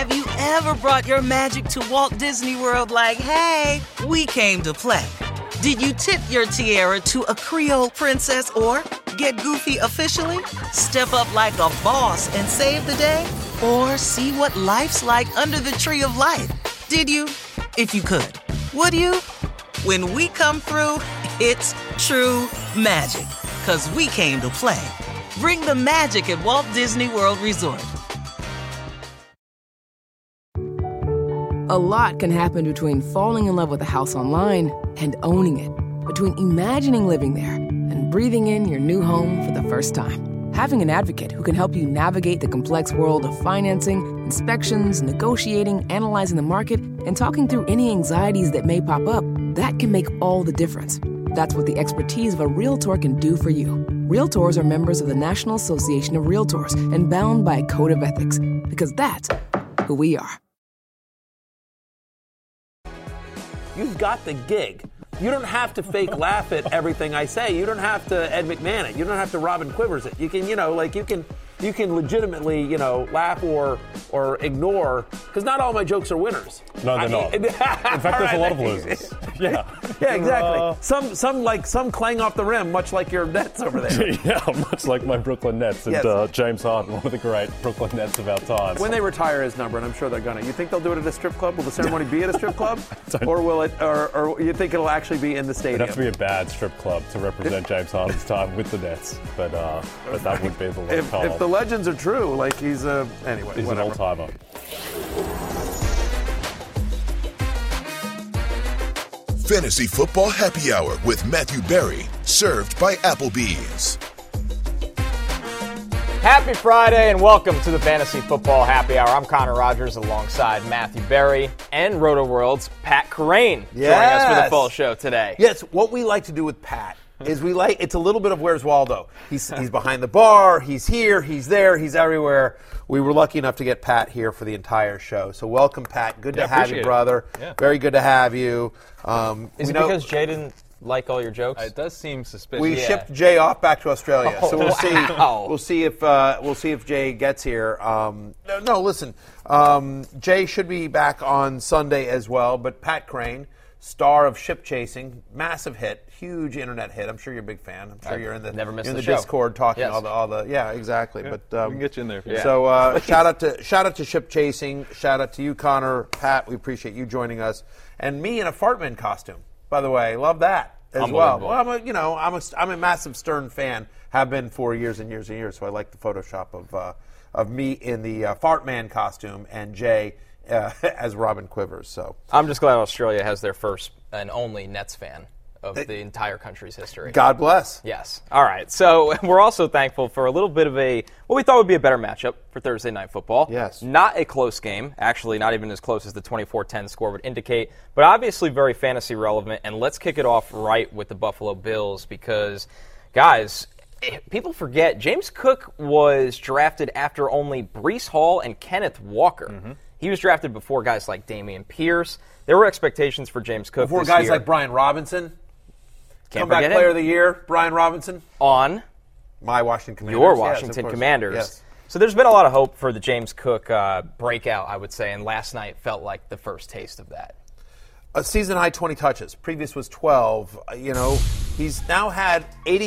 Have you ever brought your magic to Walt Disney World like, hey, we came to play? Did you tip your tiara to a Creole princess or get goofy officially? Step up like a boss and save the day? Or see what life's like under the tree of life? Did you? If you could. Would you? When we come through, it's true magic. 'Cause we came to play. Bring the magic at Walt Disney World Resort. A lot can happen between falling in love with a house online and owning it. Between imagining living there and breathing in your new home for the first time. Having an advocate who can help you navigate the complex world of financing, inspections, negotiating, analyzing the market, and talking through any anxieties that may pop up, that can make all the difference. That's what the expertise of a Realtor can do for you. Realtors are members of the National Association of Realtors and bound by a code of ethics, because that's who we are. You've got the gig. You don't have to fake laugh at everything I say. You don't have to Ed McMahon it. You don't have to Robin Quivers it. You can, you can legitimately, laugh or ignore, because not all my jokes are winners. No, they're not. In fact, there's a lot of losers. Yeah. Yeah, exactly. Some clang off the rim, much like your Nets over there. Yeah, much like my Brooklyn Nets and James Harden, one of the great Brooklyn Nets of our time. When they retire his number, and I'm sure they're gonna, you think they'll do it at a strip club? Will the ceremony be at a strip club, or will it? Or you think it'll actually be in the stadium? It'd have to be a bad strip club to represent James Harden's time with the Nets, but that would be the long call. If the legends are true, like he's anyway. He's whatever. an all-timer. Fantasy Football Happy Hour with Matthew Berry, served by Applebee's. Happy Friday and welcome to the Fantasy Football Happy Hour. I'm Connor Rogers alongside Matthew Berry and RotoWorld's Pat Kerrane joining us for the full show today. Yes, what we like to do with Pat is it's a little bit of Where's Waldo. He's behind the bar, he's here, he's there, he's everywhere. We were lucky enough to get Pat here for the entire show. So welcome, Pat. Good to have you, brother. Yeah. Very good to have you. Is it because Jay didn't like all your jokes? It does seem suspicious. We shipped Jay off back to Australia, so we'll see. We'll see if Jay gets here. Listen. Jay should be back on Sunday as well. But Pat Kerrane, star of Ship Chasing, massive hit, huge internet hit. I'm sure you're a big fan. I'm sure you're in the Discord talking all the yeah, exactly. Yeah, but we can get you in there. Yeah. So shout out to Ship Chasing. Shout out to you, Connor, Pat. We appreciate you joining us, and me in a Fartman costume. By the way, love that as well. Well, I'm a massive Stern fan. Have been for years and years and years. So I like the Photoshop of me in the Fartman costume and Jay as Robin Quivers. So I'm just glad Australia has their first and only Nets fan of the entire country's history. God bless. Yes. All right. So we're also thankful for a little bit of what we thought would be a better matchup for Thursday Night Football. Yes. Not a close game. Actually, not even as close as the 24-10 score would indicate, but obviously very fantasy relevant. And let's kick it off right with the Buffalo Bills because, guys, people forget James Cook was drafted after only Breece Hall and Kenneth Walker. Mm-hmm. He was drafted before guys like Dameon Pierce. There were expectations for James Cook before guys like Brian Robinson. Comeback player of the year, Brian Robinson. On my Washington Commanders. Your Washington Commanders. Yes. So there's been a lot of hope for the James Cook breakout, I would say, and last night felt like the first taste of that. A season-high 20 touches. Previous was 12. He's now had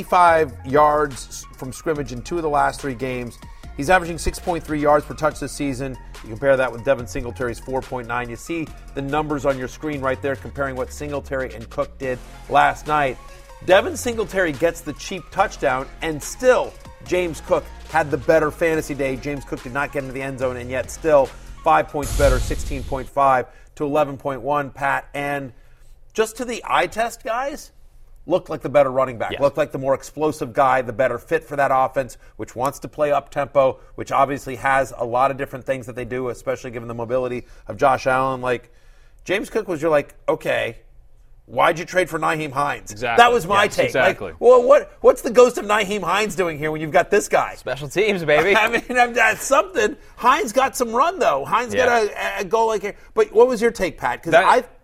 85 yards from scrimmage in 2 of the last 3 games. He's averaging 6.3 yards per touch this season. You compare that with Devin Singletary's 4.9. You see the numbers on your screen right there comparing what Singletary and Cook did last night. Devin Singletary gets the cheap touchdown, and still James Cook had the better fantasy day. James Cook did not get into the end zone, and yet still 5 points better, 16.5 to 11.1, Pat. And just to the eye test, guys, looked like the better running back, looked like the more explosive guy, the better fit for that offense, which wants to play up-tempo, which obviously has a lot of different things that they do, especially given the mobility of Josh Allen. Like, James Cook was, you're like, okay, why'd you trade for Nyheim Hines? Exactly. That was my take. Exactly. Like, well, what's the ghost of Nyheim Hines doing here when you've got this guy? Special teams, baby. I mean, that's something. Hines got some run, though. Hines got a goal like here. But what was your take, Pat? Because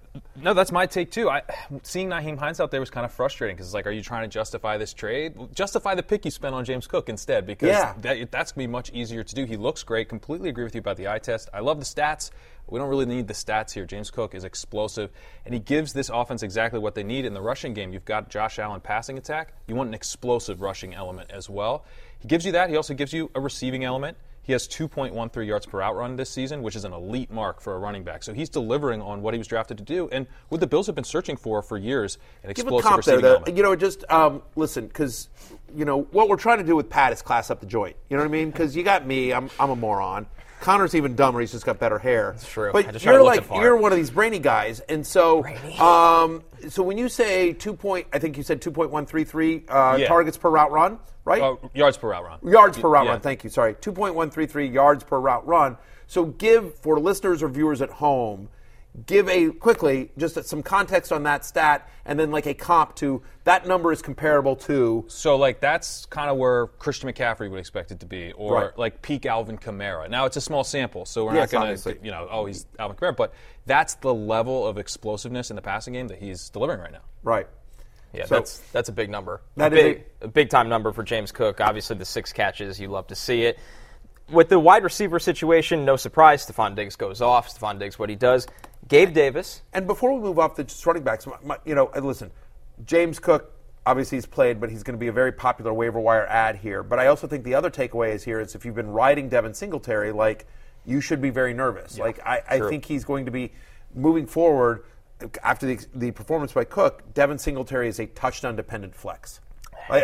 No, that's my take, too. Seeing Nyheim Hines out there was kind of frustrating because it's like, are you trying to justify this trade? Justify the pick you spent on James Cook instead because that's going to be much easier to do. He looks great. Completely agree with you about the eye test. I love the stats. We don't really need the stats here. James Cook is explosive, and he gives this offense exactly what they need. In the rushing game, you've got Josh Allen passing attack. You want an explosive rushing element as well. He gives you that. He also gives you a receiving element. He has 2.13 yards per out run this season, which is an elite mark for a running back. So he's delivering on what he was drafted to do, and what the Bills have been searching for years, an explosive receiving element. Listen, because, what we're trying to do with Pat is class up the joint. You know what I mean? Because you got me, I'm a moron. Connor's even dumber. He's just got better hair. That's true. But you're one of these brainy guys, and so so when you say I think you said 2.133 targets per route run, right? Yards per route run. Yards per route run. Thank you. Sorry, 2.133 yards per route run. So give for listeners or viewers at home. Give quickly just some context on that stat, and then like a comp to that number is comparable to. So that's kind of where Christian McCaffrey would expect it to be, or like peak Alvin Kamara. Now it's a small sample, so we're not going to, he's Alvin Kamara, but that's the level of explosiveness in the passing game that he's delivering right now. Right. Yeah, so, that's a big number. That is a big time number for James Cook. Obviously, the 6 catches, you love to see it. With the wide receiver situation, no surprise, Stephon Diggs goes off. Stephon Diggs, what he does. Gabe Davis. And before we move off the running backs, listen, James Cook, obviously he's played, but he's going to be a very popular waiver wire ad here. But I also think the other takeaway is if you've been riding Devin Singletary, you should be very nervous. Yeah, I think he's going to be moving forward after the performance by Cook. Devin Singletary is a touchdown-dependent flex. Right?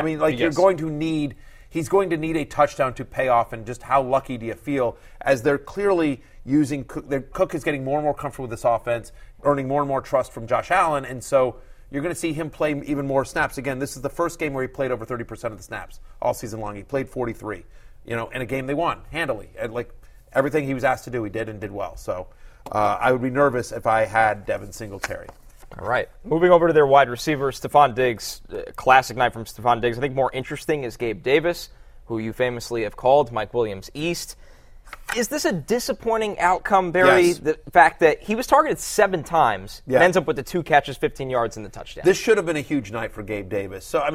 He's going to need a touchdown to pay off, and just how lucky do you feel as they're clearly using Cook is getting more and more comfortable with this offense, earning more and more trust from Josh Allen, and so you're going to see him play even more snaps. Again, this is the first game where he played over 30% of the snaps all season long. He played 43, in a game they won handily. And everything he was asked to do, he did and did well. So I would be nervous if I had Devin Singletary. All right. Moving over to their wide receivers, Stephon Diggs, classic night from Stephon Diggs. I think more interesting is Gabe Davis, who you famously have called Mike Williams East. Is this a disappointing outcome, Barry? Yes. The fact that he was targeted 7 times and ends up with the 2 catches, 15 yards, and the touchdown. This should have been a huge night for Gabe Davis. So,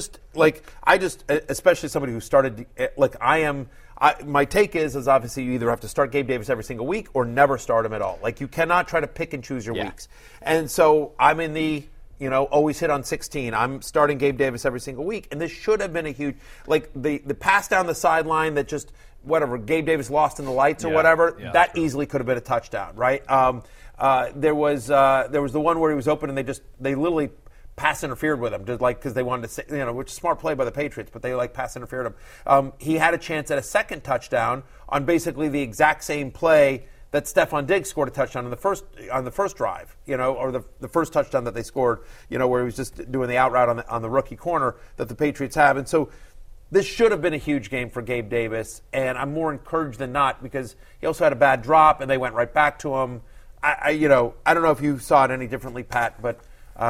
especially somebody who started, my take is obviously you either have to start Gabe Davis every single week or never start him at all. You cannot try to pick and choose your weeks. And so I'm in the, always hit on 16. I'm starting Gabe Davis every single week. And this should have been a huge, the pass down the sideline that just, Gabe Davis lost in the lights or that easily could have been a touchdown, right? There was the one where he was open and they literally pass interfered with him, because they wanted to say, which is a smart play by the Patriots, but they pass interfered him. He had a chance at a second touchdown on basically the exact same play that Stephon Diggs scored a touchdown on the first drive, or the first touchdown that they scored, where he was just doing the out route on the rookie corner that the Patriots have, and so. This should have been a huge game for Gabe Davis, and I'm more encouraged than not because he also had a bad drop, and they went right back to him. I don't know if you saw it any differently, Pat, but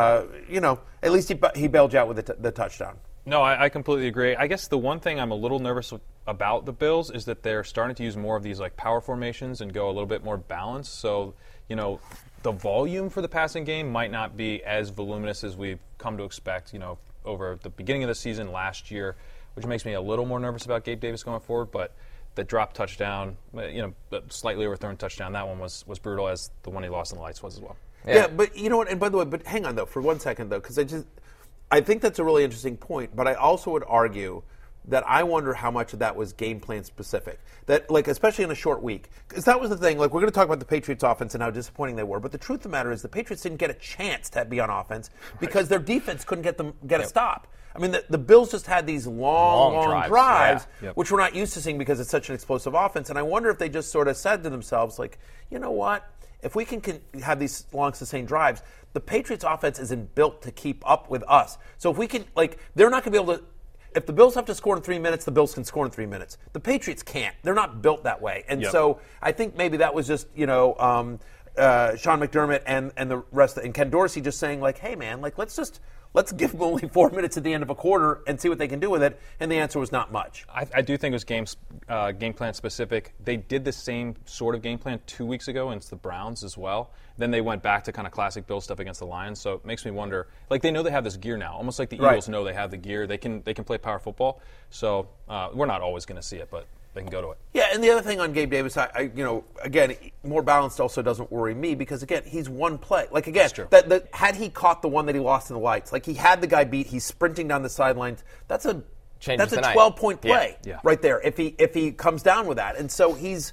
at least he bailed you out with the touchdown. No, I completely agree. I guess the one thing I'm a little nervous about the Bills is that they're starting to use more of these power formations and go a little bit more balanced. So the volume for the passing game might not be as voluminous as we've come to expect. Over the beginning of the season last year. Which makes me a little more nervous about Gabe Davis going forward. But the drop touchdown, slightly overthrown touchdown, that one was brutal as the one he lost in the lights was as well. Yeah, but you know what? And by the way, but hang on though for 1 second though, because I think that's a really interesting point. But I also would argue that I wonder how much of that was game plan specific. That especially in a short week, because that was the thing. We're going to talk about the Patriots offense and how disappointing they were. But the truth of the matter is the Patriots didn't get a chance to be on offense because their defense couldn't get a stop. I mean, the Bills just had these long drives, which we're not used to seeing because it's such an explosive offense. And I wonder if they just sort of said to themselves, you know what? If we can have these long, sustained drives, the Patriots offense isn't built to keep up with us. So if we can, they're not going to be able to. If the Bills have to score in 3 minutes, the Bills can score in 3 minutes. The Patriots can't. They're not built that way. And so I think maybe that was just, Sean McDermott and the rest and Ken Dorsey just saying hey man, let's just let's give them only 4 minutes at the end of a quarter and see what they can do with it. And the answer was not much. I do think it was game plan specific. They did the same sort of game plan 2 weeks ago against the Browns as well. Then they went back to kind of classic Bill stuff against the Lions. So it makes me wonder, like they know they have this gear now, almost like the Eagles know they have the gear. They can play power football. So we're not always going to see it, but they can go to it. Yeah, and the other thing on Gabe Davis, again, more balanced also doesn't worry me because, again, he's one play. Like, again, had he caught the one that he lost in the lights, like he had the guy beat, he's sprinting down the sidelines, that's a 12-point play right there if he comes down with that. And so his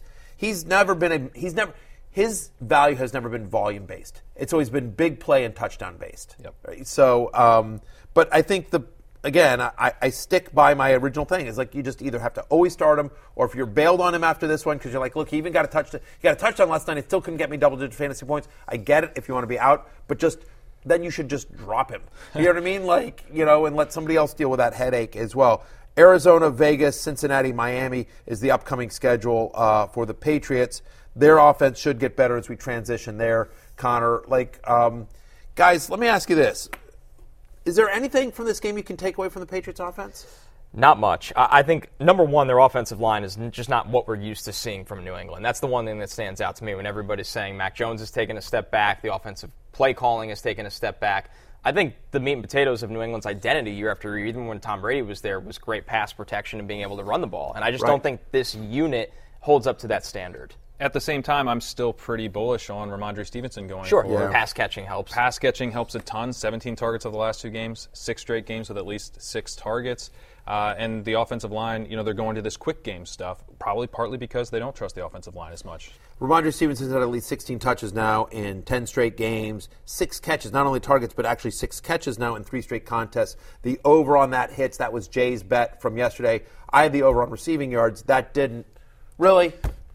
value has never been volume based. It's always been big play and touchdown based. Yep. Right? So, but I think I stick by my original thing. It's like you just either have to always start him, or if you're bailed on him after this one because you're like, look, he even got a touchdown last night. He still couldn't get me double-digit fantasy points. I get it if you want to be out, but then you should just drop him. You know what I mean? Like, and let somebody else deal with that headache as well. Arizona, Vegas, Cincinnati, Miami is the upcoming schedule for the Patriots. Their offense should get better as we transition there, Connor. Guys, let me ask you this. Is there anything from this game you can take away from the Patriots offense? Not much. I think, number one, their offensive line is just not what we're used to seeing from New England. That's the one thing that stands out to me when everybody's saying Mac Jones has taken a step back, the offensive play calling has taken a step back. I think the meat and potatoes of New England's identity year after year, even when Tom Brady was there, was great pass protection and being able to run the ball. And I just don't think this unit holds up to that standard. At the same time, I'm still pretty bullish on Ramondre Stevenson going forward. Sure, pass catching helps. Pass catching helps a ton. 17 targets of the last 2 games, 6 straight games with at least 6 targets. And the offensive line, they're going to this quick game stuff, probably partly because they don't trust the offensive line as much. Ramondre Stevenson's had at least 16 touches now in 10 straight games, 6 catches, not only targets, but actually 6 catches now in 3 straight contests. The over on that hits. That was Jay's bet from yesterday. I had the over on receiving yards. That didn't. Really?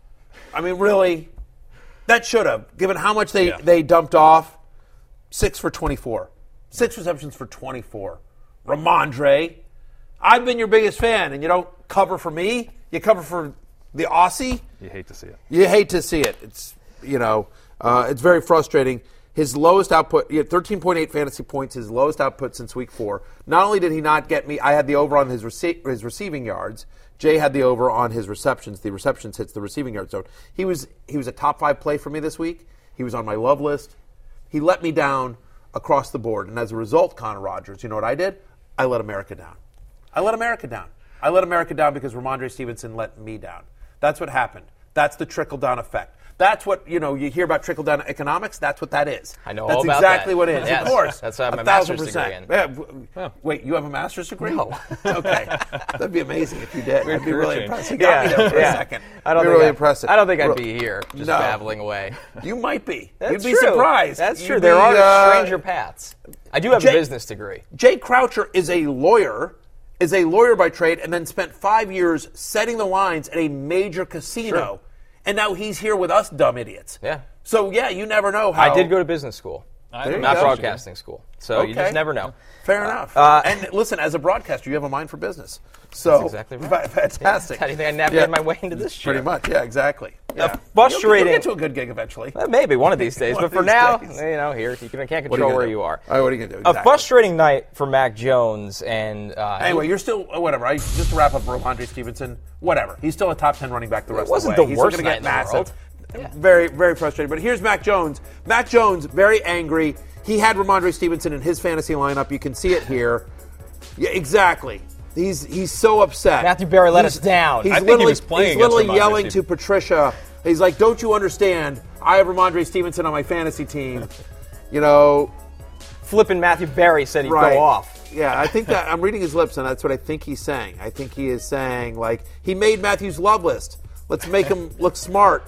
I mean, really? That should have, given how much they dumped off. 6 for 24. 6 receptions for 24. Ramondre, I've been your biggest fan, and you don't cover for me. You cover for the Aussie. You hate to see it. You hate to see it. It's, it's very frustrating. His lowest output, he had 13.8 fantasy points, his lowest output since week 4. Not only did he not get me, I had the over on his receiving yards. Jay had the over on his receptions. The receptions hits the receiving yard zone. He was a top 5 play for me this week. He was on my love list. He let me down across the board. And as a result, Connor Rogers, you know what I did? I let America down. I let America down because Ramondre Stevenson let me down. That's what happened. That's the trickle-down effect. That's what, you hear about trickle-down economics. That's what that is. I know that's all about exactly that. what it is. Yes. Of course. That's what I have my master's degree in. Yeah. Wait, you have a master's degree? No. Okay. That'd be amazing if you did. I'd be really impressed. You got me there for a second. I don't think really impressive. I don't think I'd be here just babbling away. You might be. That's You'd be surprised. That's true. There are stranger paths. I do have a business degree. Jay Croucher is a lawyer by trade, and then spent 5 years setting the lines at a major casino. Sure. And now he's here with us dumb idiots. Yeah. So, you never know how. I did go to business school, not broadcasting school. So you just never know. Fair enough. And listen, as a broadcaster, you have a mind for business. So that's exactly right. Fantastic. How do you think I navigated my way into this show? Pretty much, yeah, exactly. Yeah. Frustrating. You'll get to a good gig eventually. Maybe one of these days. But for now, here you can't control where you are. All right, what are you going to do? Exactly. A frustrating night for Mac Jones. And anyway, you're still, whatever. Just to wrap up Ramondre Stevenson, whatever. He's still a top 10 running back the rest of the way. It wasn't the He's worst still going to night get in the world. massive. Very, very frustrating. But here's Mac Jones. Mac Jones, very angry. He had Ramondre Stevenson in his fantasy lineup. You can see it here. Yeah, exactly. He's so upset. Matthew Berry let us down. I think he was playing He's literally against Ramondre yelling to Patricia. He's like, "Don't you understand? I have Ramondre Stevenson on my fantasy team." Flipping Matthew Berry said he'd go off. Yeah, I think that I'm reading his lips, and that's what I think he's saying. I think he is saying, like, he made Matthew's love list. Let's make him look smart.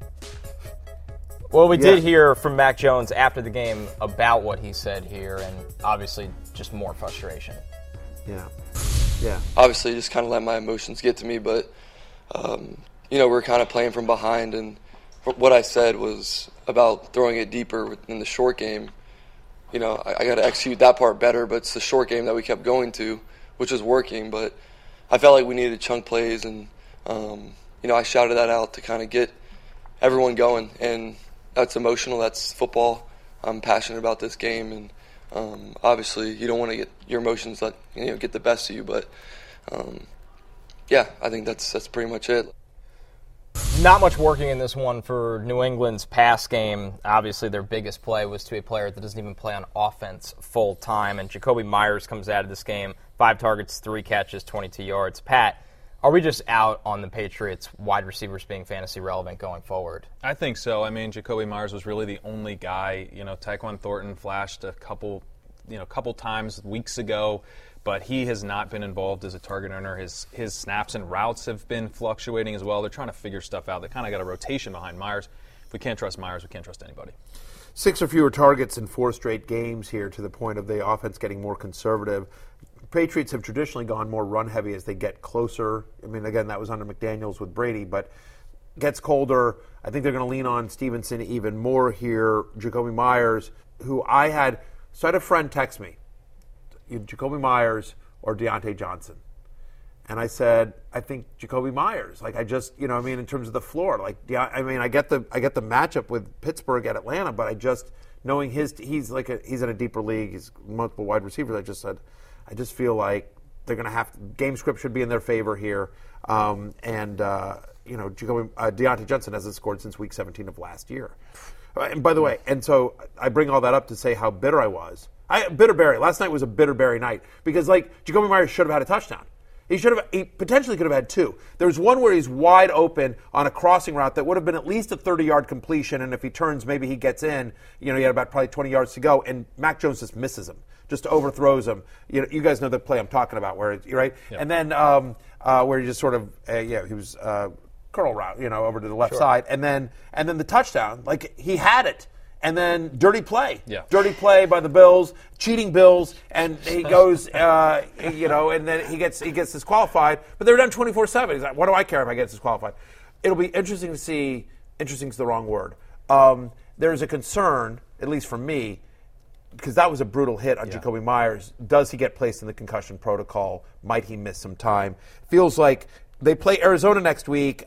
Well, we did hear from Mac Jones after the game about what he said here, and obviously just more frustration. Yeah. Obviously, just kind of let my emotions get to me, but, we're kind of playing from behind, and what I said was about throwing it deeper in the short game. I got to execute that part better, but it's the short game that we kept going to, which was working, but I felt like we needed chunk plays, and, I shouted that out to kind of get everyone going, and that's emotional. That's football. I'm passionate about this game, and Obviously, you don't want to get your emotions get the best of you, but yeah, I think that's pretty much it. Not much working in this one for New England's pass game. Obviously, their biggest play was to a player that doesn't even play on offense full time. And Jakobi Meyers comes out of this game, 5 targets, 3 catches, 22 yards. Pat, are we just out on the Patriots wide receivers being fantasy relevant going forward? I think so. I mean, Jakobi Meyers was really the only guy. Tyquan Thornton flashed a couple times weeks ago, but he has not been involved as a target earner. His snaps and routes have been fluctuating as well. They're trying to figure stuff out. They kind of got a rotation behind Myers. If we can't trust Myers, we can't trust anybody. 6 or fewer targets in 4 straight games here, to the point of the offense getting more conservative. Patriots have traditionally gone more run-heavy as they get closer. I mean, again, that was under McDaniels with Brady, but gets colder. I think they're going to lean on Stevenson even more here. Jakobi Meyers, who I had a friend text me, Jakobi Meyers or Deontay Johnson. And I said, I think Jakobi Meyers. Like, I just, in terms of the floor. Like, I get the matchup with Pittsburgh at Atlanta, but I just, knowing he's in a deeper league, he's multiple wide receivers, I just feel like they're going to game script should be in their favor here. Deontay Johnson hasn't scored since week 17 of last year. And by the way, and so I bring all that up to say how bitter I was. Bitterberry. Last night was a Bitterberry night because, Jakobi Meyers should have had a touchdown. He potentially could have had 2. There was one where he's wide open on a crossing route that would have been at least a 30-yard completion, and if he turns, maybe he gets in. He had about probably 20 yards to go, and Mac Jones just misses him, just overthrows him. You guys know the play I'm talking about, where right, yep. And then where he just sort of he was curl route, over to the left side, and then the touchdown, he had it. And then dirty play. Yeah. Dirty play by the Bills, cheating Bills, and he goes, and then he gets disqualified. But they were done 24/7. He's like, what do I care if I get disqualified? It'll be interesting to see. Interesting is the wrong word. There's a concern, at least for me, because that was a brutal hit on Jakobi Meyers. Does he get placed in the concussion protocol? Might he miss some time? Feels like they play Arizona next week,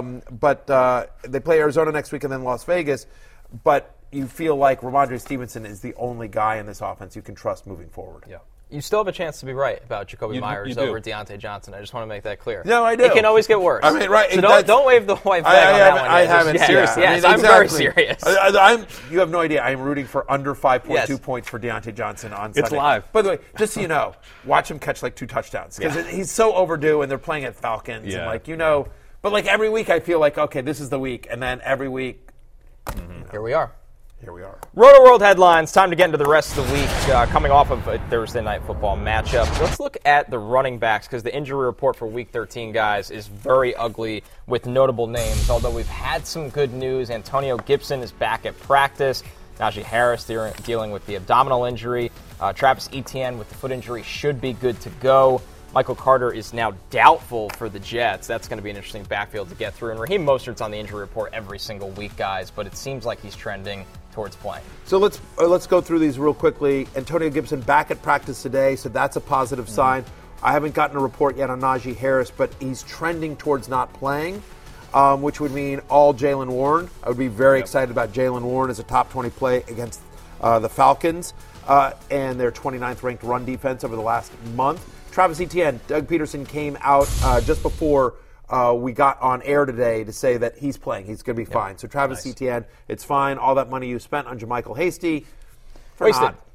but they play Arizona next week and then Las Vegas. But you feel like Ramondre Stevenson is the only guy in this offense you can trust moving forward. Yeah. You still have a chance to be right about Jakobi Meyers over Deontay Johnson. I just want to make that clear. No, I do. It can always get worse. I mean, right. So don't wave the white flag on that one. I haven't. Seriously. Yes, I'm very serious. You have no idea. I'm rooting for under 5.2 points for Deontay Johnson on Sunday. It's live. By the way, just so you know, watch him catch 2 touchdowns. Because he's so overdue, and they're playing at Falcons. Yeah. And but every week I feel like, okay, this is the week. And then every week. Here we are. Roto-World headlines. Time to get into the rest of the week, coming off of a Thursday Night Football matchup. Let's look at the running backs, because the injury report for Week 13, guys, is very ugly with notable names. Although we've had some good news. Antonio Gibson is back at practice. Najee Harris dealing with the abdominal injury. Travis Etienne with the foot injury should be good to go. Michael Carter is now doubtful for the Jets. That's going to be an interesting backfield to get through. And Raheem Mostert's on the injury report every single week, guys, but it seems like he's trending towards playing. So let's go through these real quickly. Antonio Gibson back at practice today, so that's a positive sign. I haven't gotten a report yet on Najee Harris, but he's trending towards not playing, which would mean all Jaylen Warren. I would be very excited about Jaylen Warren as a top 20 play against the Falcons and their 29th ranked run defense over the last month. Travis Etienne, Doug Peterson came out just before we got on air today to say that he's playing. He's going to be fine. So Travis Etienne, it's fine. All that money you spent on JaMychal Hasty, for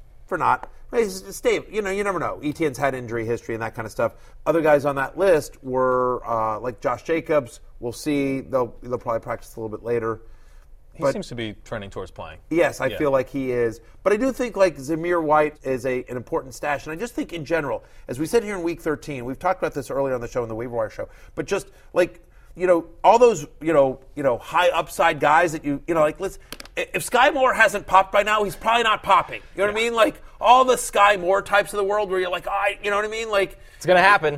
not. Steve, you never know. Etienne's had injury history and that kind of stuff. Other guys on that list were like Josh Jacobs. We'll see. They'll probably practice a little bit later. He seems to be trending towards playing. Yes, I feel like he is. But I do think Zamir White is an important stash. And I just think in general, as we said here in Week 13, we've talked about this earlier on the show, in the Waiver Wire show, but just all those, high upside guys that if Sky Moore hasn't popped by now, he's probably not popping. You know what I mean? All the Sky Moore types of the world where you're like, you know what I mean? It's going to happen.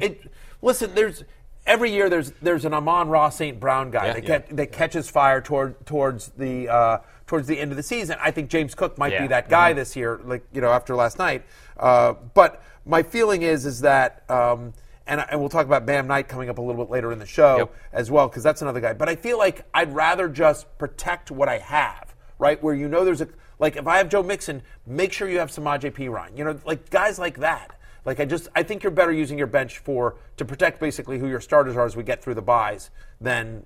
Every year there's an Amon-Ra St. Brown guy that catches fire towards the end of the season. I think James Cook might be that guy this year, after last night. But my feeling is that, and we'll talk about Bam Knight coming up a little bit later in the show as well, because that's another guy. But I feel like I'd rather just protect what I have right? Where there's like if I have Joe Mixon, make sure you have Samaje Perine. Like guys like that. Like I think you're better using your bench to protect basically who your starters are as we get through the buys than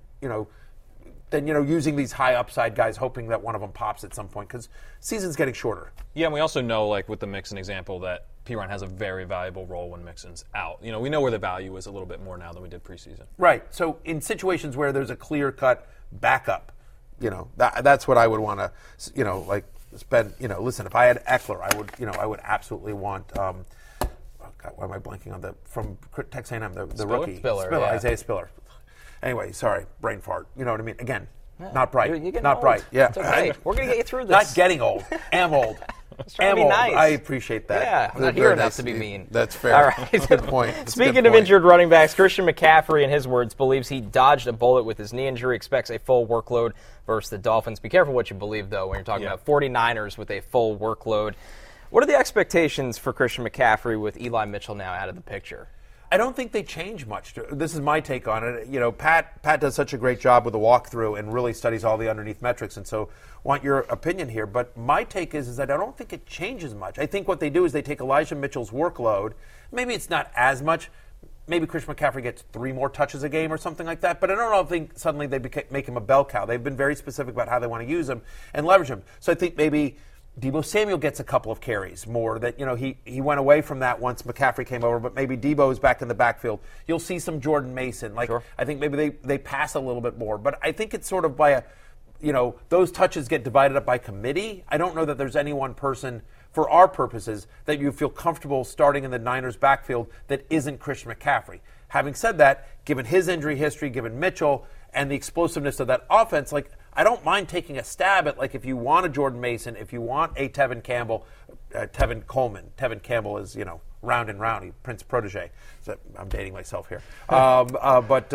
using these high upside guys hoping that one of them pops at some point because season's getting shorter. Yeah, and we also know, like with the Mixon example, that Perine has a very valuable role when Mixon's out. We know where the value is a little bit more now than we did preseason. Right. So in situations where there's a clear-cut backup, that's what I would want to, spend. Listen, if I had Eckler, I would absolutely want. Why am I blanking on from Texas A&M, the rookie? Spiller, Isaiah Spiller. Anyway, sorry, brain fart. You know what I mean? Again, yeah. Not bright. You're not old. bright. Yeah. It's okay. We're going to get you through this. Not getting old. Am old. Am old. Nice. I appreciate that. Yeah, I'm not here enough to be mean. That's fair. All right. Good point. Speaking of injured running backs, Christian McCaffrey, in his words, believes he dodged a bullet with his knee injury, expects a full workload versus the Dolphins. Be careful what you believe, though, when you're talking about 49ers with a full workload. What are the expectations for Christian McCaffrey with Eli Mitchell now out of the picture? I don't think they change much. This is my take on it. Pat does such a great job with the walkthrough and really studies all the underneath metrics, and so want your opinion here. But my take is that I don't think it changes much. I think what they do is they take Elijah Mitchell's workload. Maybe it's not as much. Maybe Christian McCaffrey gets 3 more touches a game or something like that. But I don't think suddenly they make him a bell cow. They've been very specific about how they want to use him and leverage him. So I think maybe Deebo Samuel gets a couple of carries more. That he went away from that once McCaffrey came over, but maybe Deebo's back in the backfield. You'll see some Jordan Mason. Sure. I think maybe they pass a little bit more, but I think it's sort of by those touches get divided up by committee. I don't know that there's any one person for our purposes that you feel comfortable starting in the Niners backfield that isn't Christian McCaffrey. Having said that, given his injury history, given Mitchell and the explosiveness of that offense, I don't mind taking a stab at, if you want a Jordan Mason, if you want a Tevin Coleman. Tevin Campbell is, round and round, Prince protege. So I'm dating myself here. But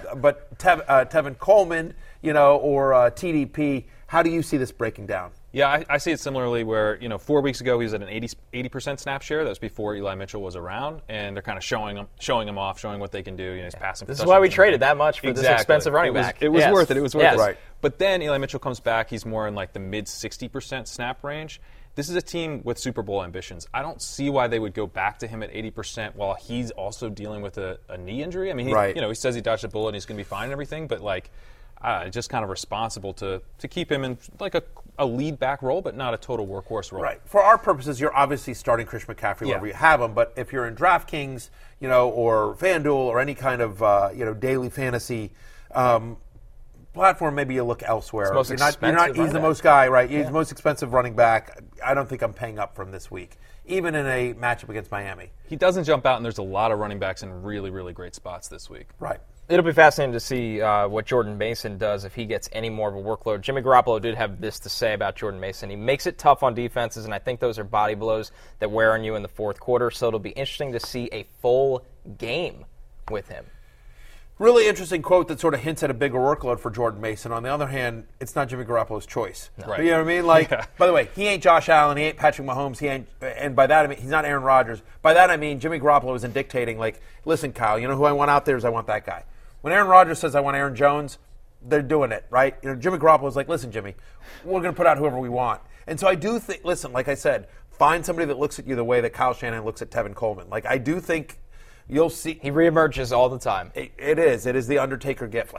Tevin Coleman, or TDP, how do you see this breaking down? Yeah, I see it similarly where, 4 weeks ago he was at an 80% snap share. That was before Eli Mitchell was around, and they're kind of showing him off, showing what they can do. He's passing. This is why we traded that much for this expensive running back. It was worth it. It was worth it. Right. But then Eli Mitchell comes back. He's more in the mid 60% snap range. This is a team with Super Bowl ambitions. I don't see why they would go back to him at 80% while he's also dealing with a knee injury. I mean, he says he dodged a bullet and he's going to be fine and everything, but just kind of responsible to keep him in a lead back role, but not a total workhorse role. Right. For our purposes, you're obviously starting Christian McCaffrey wherever you have him, but if you're in DraftKings, or FanDuel or any kind of daily fantasy platform, maybe you look elsewhere. He's the most guy, right? He's the most expensive running back. I don't think I'm paying up for him this week, even in a matchup against Miami. He doesn't jump out, and there's a lot of running backs in really, really great spots this week. Right. It'll be fascinating to see what Jordan Mason does if he gets any more of a workload. Jimmy Garoppolo did have this to say about Jordan Mason. He makes it tough on defenses, and I think those are body blows that wear on you in the fourth quarter. So it'll be interesting to see a full game with him. Really interesting quote that sort of hints at a bigger workload for Jordan Mason. On the other hand, it's not Jimmy Garoppolo's choice. No. Right. You know what I mean? By the way, he ain't Josh Allen, he ain't Patrick Mahomes, and by that I mean he's not Aaron Rodgers. By that I mean Jimmy Garoppolo isn't dictating, listen, Kyle, who I want out there is I want that guy. When Aaron Rodgers says I want Aaron Jones, they're doing it, right? Jimmy Garoppolo's like, listen, Jimmy, we're going to put out whoever we want. And so I do think, listen, like I said, find somebody that looks at you the way that Kyle Shanahan looks at Tevin Coleman. I do think you'll see. He reemerges all the time. It is the Undertaker gift.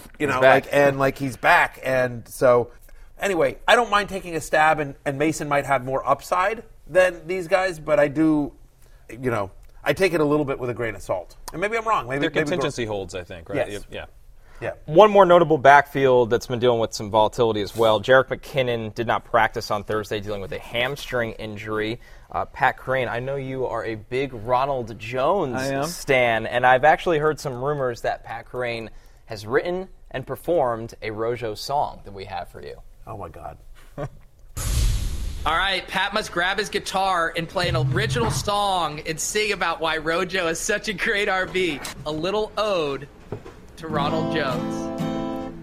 He's back. And so, anyway, I don't mind taking a stab, and Mason might have more upside than these guys, but I do, I take it a little bit with a grain of salt. And maybe I'm wrong. Their contingency holds, I think, right? Yes. Yeah. One more notable backfield that's been dealing with some volatility as well. Jerick McKinnon did not practice on Thursday, dealing with a hamstring injury. Pat Crane, I know you are a big Ronald Jones stan, and I've actually heard some rumors that Pat Crane has written and performed a Rojo song that we have for you. Oh, my God. All right, Pat must grab his guitar and play an original song and sing about why Rojo is such a great RB. A little ode to Ronald Jones.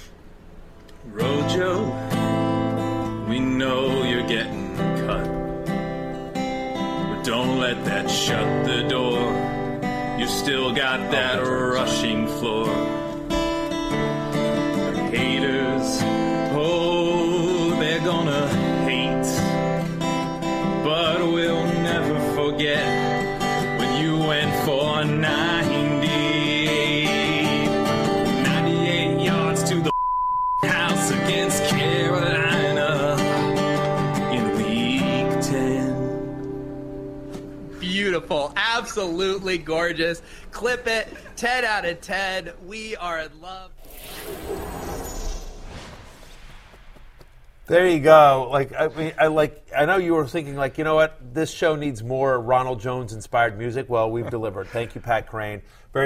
Rojo, we know you're getting cut, but don't let that shut the door. You still got that rushing floor. The haters hold their Carolina in week 10. Beautiful. Absolutely gorgeous. Clip it. 10 out of 10. We are in love. There you go. I know you were thinking, you know what? This show needs more Ronald Jones inspired music. Well, we've delivered. Thank you, Pat Crane.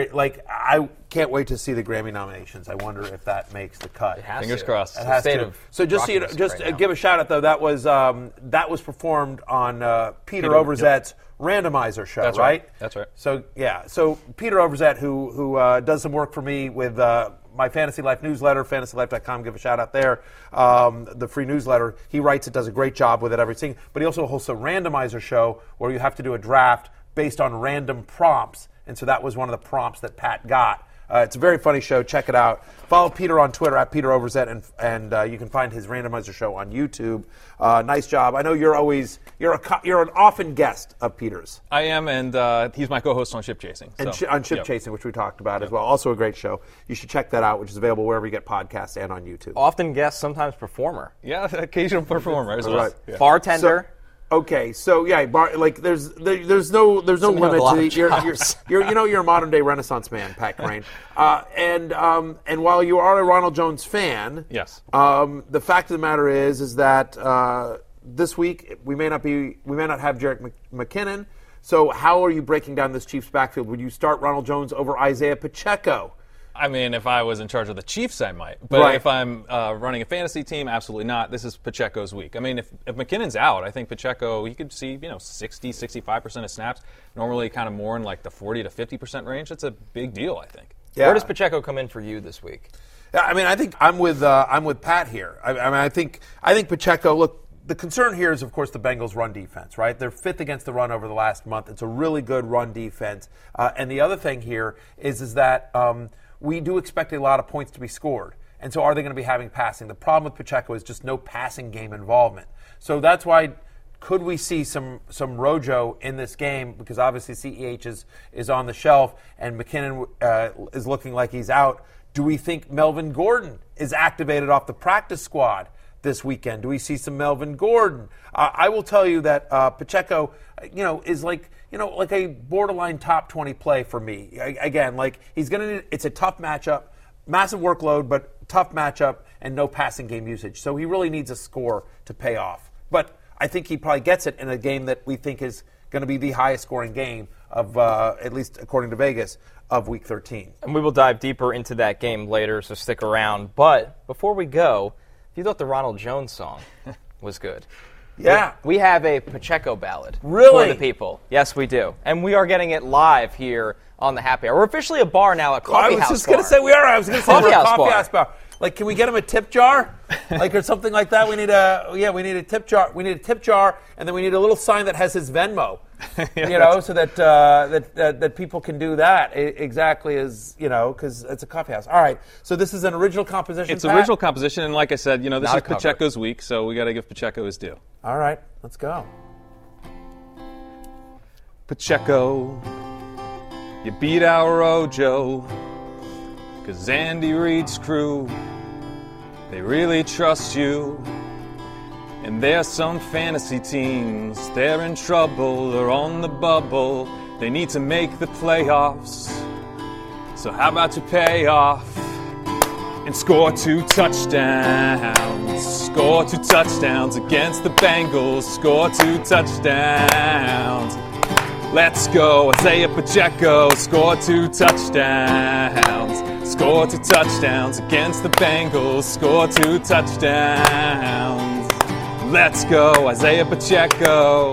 I can't wait to see the Grammy nominations. I wonder if that makes the cut. Fingers crossed. It has to. So just so you know, give a shout out though. That was performed on Peter Overzet's Randomizer show. That's right. That's right. So yeah. So Peter Overzet, who does some work for me with my Fantasy Life newsletter, fantasylife.com, give a shout out there. The free newsletter. He writes it, does a great job with it, everything. But he also hosts a Randomizer show where you have to do a draft based on random prompts. And so that was one of the prompts that Pat got. It's a very funny show. Check it out. Follow Peter on Twitter at Peter Overzet, and you can find his Randomizer show on YouTube. Nice job. I know you're an often guest of Peter's. I am, and he's my co-host on Ship Chasing. And on Ship Chasing, which we talked about as well. Also a great show. You should check that out, which is available wherever you get podcasts and on YouTube. Often guest, sometimes performer. Yeah, occasional performer as well. Right. Yeah. Bartender. Okay, so yeah, there's no limit to you're a modern day Renaissance man, Pat Crane, and while you are a Ronald Jones fan, yes, the fact of the matter is that this week we may not have Jerick McKinnon. So how are you breaking down this Chiefs backfield? Would you start Ronald Jones over Isaiah Pacheco? I mean, if I was in charge of the Chiefs, I might. But if I'm running a fantasy team, absolutely not. This is Pacheco's week. I mean, if McKinnon's out, I think Pacheco, he could see 60, 65% of snaps. Normally kind of more in like the 40 to 50% range. That's a big deal, I think. Yeah. Where does Pacheco come in for you this week? Yeah, I mean, I think I'm with Pat here. I think Pacheco. Look, the concern here is, of course, the Bengals' run defense, right? They're fifth against the run over the last month. It's a really good run defense. And the other thing here is that we do expect a lot of points to be scored. And so are they going to be having passing? The problem with Pacheco is just no passing game involvement. So that's why could we see some Rojo in this game? Because obviously CEH is on the shelf and McKinnon is looking like he's out. Do we think Melvin Gordon is activated off the practice squad this weekend? Do we see some Melvin Gordon? I will tell you that Pacheco, is like a borderline top 20 play for me. Again, he's going to need, it's a tough matchup, massive workload, but tough matchup and no passing game usage. So he really needs a score to pay off. But I think he probably gets it in a game that we think is going to be the highest scoring game of, at least according to Vegas, of Week 13. And we will dive deeper into that game later, so stick around. But before we go, if you thought the Ronald Jones song was good. Yeah. We have a Pacheco ballad really? For the people. Yes, we do. And we are getting it live here on the Happy Hour. We're officially a bar now, a coffee house bar. I was just going to say we are. I was going to say we're a coffee house bar. Can we get him a tip jar? Or something like that? We need a tip jar. We need a tip jar, and then we need a little sign that has his Venmo. So that people can do that exactly as because it's a coffee house. All right. So this is an original composition. It's original composition, and like I said, this is Pacheco's week, so we got to give Pacheco his due. All right, let's go. Pacheco, you beat our Rojo, 'cause Andy Reid's crew, they really trust you. And there's some fantasy teams, they're in trouble, they're on the bubble, they need to make the playoffs. So how about you pay off and score 2 touchdowns? Score 2 touchdowns against the Bengals, score 2 touchdowns. Let's go, Isaiah Pacheco, score 2 touchdowns. Score 2 touchdowns against the Bengals, score 2 touchdowns. Let's go, Isaiah Pacheco.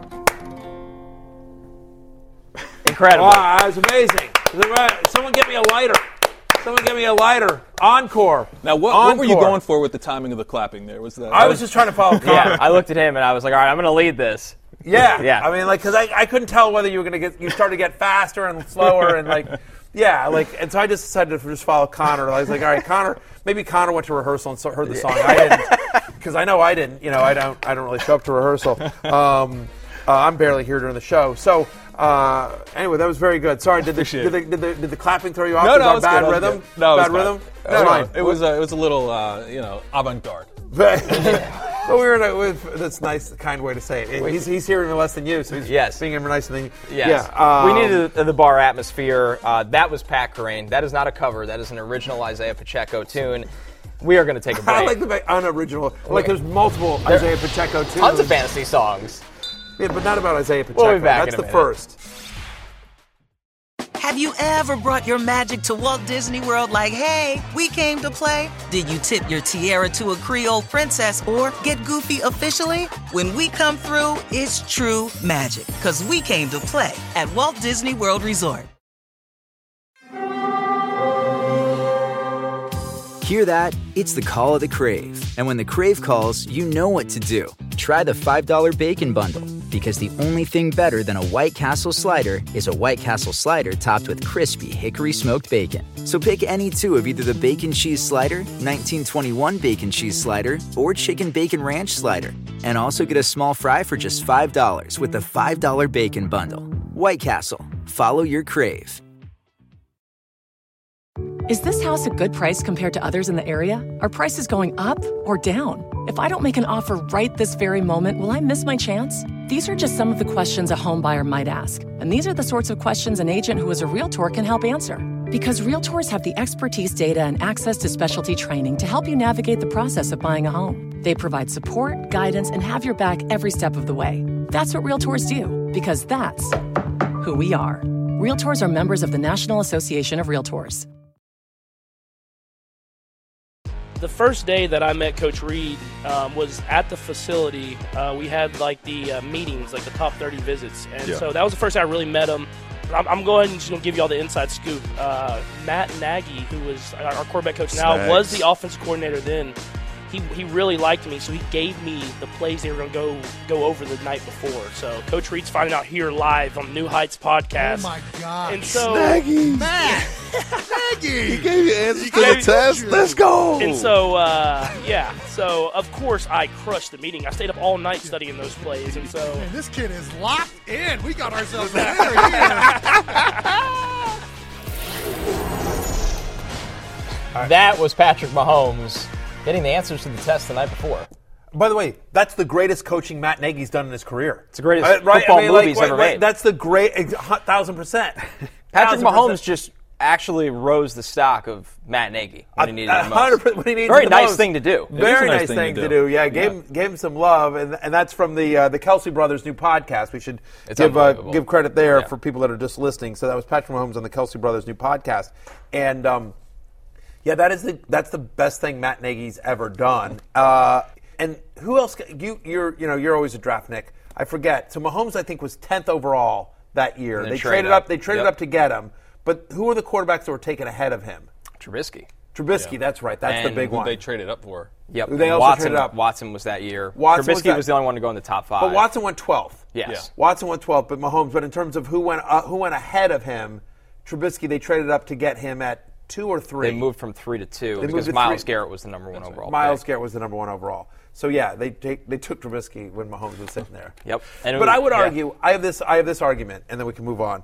Incredible. Wow, that was amazing. Someone get me a lighter. Someone get me a lighter. Encore. Now, what were you going for with the timing of the clapping there? I was just trying to follow Connor. Yeah, I looked at him and I was like, all right, I'm going to lead this. Yeah. Yeah. I mean, because I couldn't tell whether you were going to you started to get faster and slower and and so I just decided to just follow Connor. I was like, all right, Connor, maybe Connor went to rehearsal and heard the song. I didn't, because I know I didn't. I don't really show up to rehearsal. I'm barely here during the show. So Anyway, that was very good. Sorry, did the clapping throw you off? No, was no, our it's bad good. rhythm. No, bad rhythm. No, it was a little avant-garde. But we were that's nice, kind way to say it. He's hearing less than you, so he's being nicer than you. Yes. Yeah, we needed the bar atmosphere. That was Pat Kerrane. That is not a cover. That is an original Isaiah Pacheco tune. We are going to take a break. I like the unoriginal. Like there's multiple Isaiah Pacheco tunes. Tons of fantasy songs. Yeah, but not about Isaiah Pacheco. We'll be back That's in a the minute. first. Have you ever brought your magic to Walt Disney World like, hey, we came to play? Did you tip your tiara to a Creole princess or get goofy officially? When we come through, it's true magic, because we came to play at Walt Disney World Resort. Hear that? It's the call of the Crave. And when the Crave calls, you know what to do. Try the $5 Bacon Bundle, because the only thing better than a White Castle slider is a White Castle slider topped with crispy hickory smoked bacon. So pick any two of either the Bacon Cheese Slider, 1921 Bacon Cheese Slider, or Chicken Bacon Ranch Slider. And also get a small fry for just $5 with the $5 Bacon Bundle. White Castle. Follow your Crave. Is this house a good price compared to others in the area? Are prices going up or down? If I don't make an offer right this very moment, will I miss my chance? These are just some of the questions a home buyer might ask. And these are the sorts of questions an agent who is a Realtor can help answer. Because Realtors have the expertise, data, and access to specialty training to help you navigate the process of buying a home. They provide support, guidance, and have your back every step of the way. That's what Realtors do, because that's who we are. Realtors are members of the National Association of Realtors. The first day that I met Coach Reed was at the facility. We had like the meetings, like the top 30 visits. And so that was the first time I really met him. I'm going and just going to give you all the inside scoop. Matt Nagy, who was our quarterback coach now, was the offensive coordinator then. He really liked me, so he gave me the plays they were going to go over the night before. So Coach Reed's finding out here live on the New Heights podcast. Oh, my God. And so, Nagy. Matt. Nagy. He gave you answers to the test. Let's go. And so, so of course I crushed the meeting. I stayed up all night studying those plays. And so, man, this kid is locked in. We got ourselves a winner here. That was Patrick Mahomes getting the answers to the test the night before. By the way, that's the greatest coaching Matt Nagy's done in his career. It's the greatest football movie he's ever made. That's the great 1,000%. Patrick Mahomes just actually rose the stock of Matt Nagy when he needed it most. 100% when he needed Very the nice most. thing to do. Very nice thing to do. Yeah, gave him some love, and that's from the Kelsey Brothers' new podcast. We should give credit there for people that are just listening. So that was Patrick Mahomes on the Kelsey Brothers' new podcast, and that's the best thing Matt Nagy's ever done. And who else? You're always a draft Nick. I forget. So Mahomes, I think, was 10th overall that year. They traded up. They traded up to get him. But who were the quarterbacks that were taken ahead of him? Trubisky, that's right. That's the big one. They traded up for. Yep. They also traded up. Watson was that year. Trubisky was the only one to go in the top 5. But Watson went 12th. Yes. Yeah. Watson went 12th, but Mahomes. But in terms of who went ahead of him, Trubisky, they traded up to get him at 2 or 3. They moved from 3 to 2 because Myles Garrett was the number 1 overall. Myles Garrett was the number 1 overall. So yeah, they took Trubisky when Mahomes was sitting there. Yep. But I would argue, I have this argument, and then we can move on.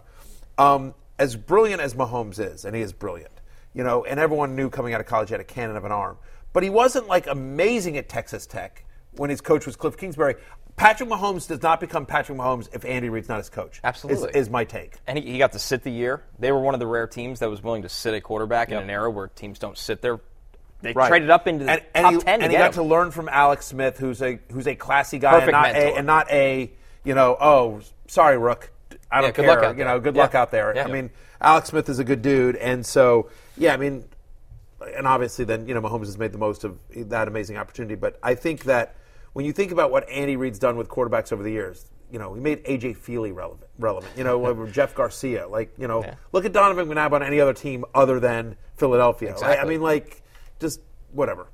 As brilliant as Mahomes is, and he is brilliant, and everyone knew coming out of college he had a cannon of an arm, but he wasn't like amazing at Texas Tech when his coach was Cliff Kingsbury. Patrick Mahomes does not become Patrick Mahomes if Andy Reid's not his coach. Absolutely. Is my take. And he got to sit the year. They were one of the rare teams that was willing to sit a quarterback in an era where teams don't sit there. They traded up into the top 10 and he got to learn from Alex Smith, who's a classy guy, and not a sorry, Rook, I don't care. Good luck out there. I mean, Alex Smith is a good dude, and so and obviously then Mahomes has made the most of that amazing opportunity. But I think that when you think about what Andy Reid's done with quarterbacks over the years, he made A.J. Feely relevant. Jeff Garcia, look at Donovan McNabb on any other team other than Philadelphia. Exactly. Right? I mean, just whatever.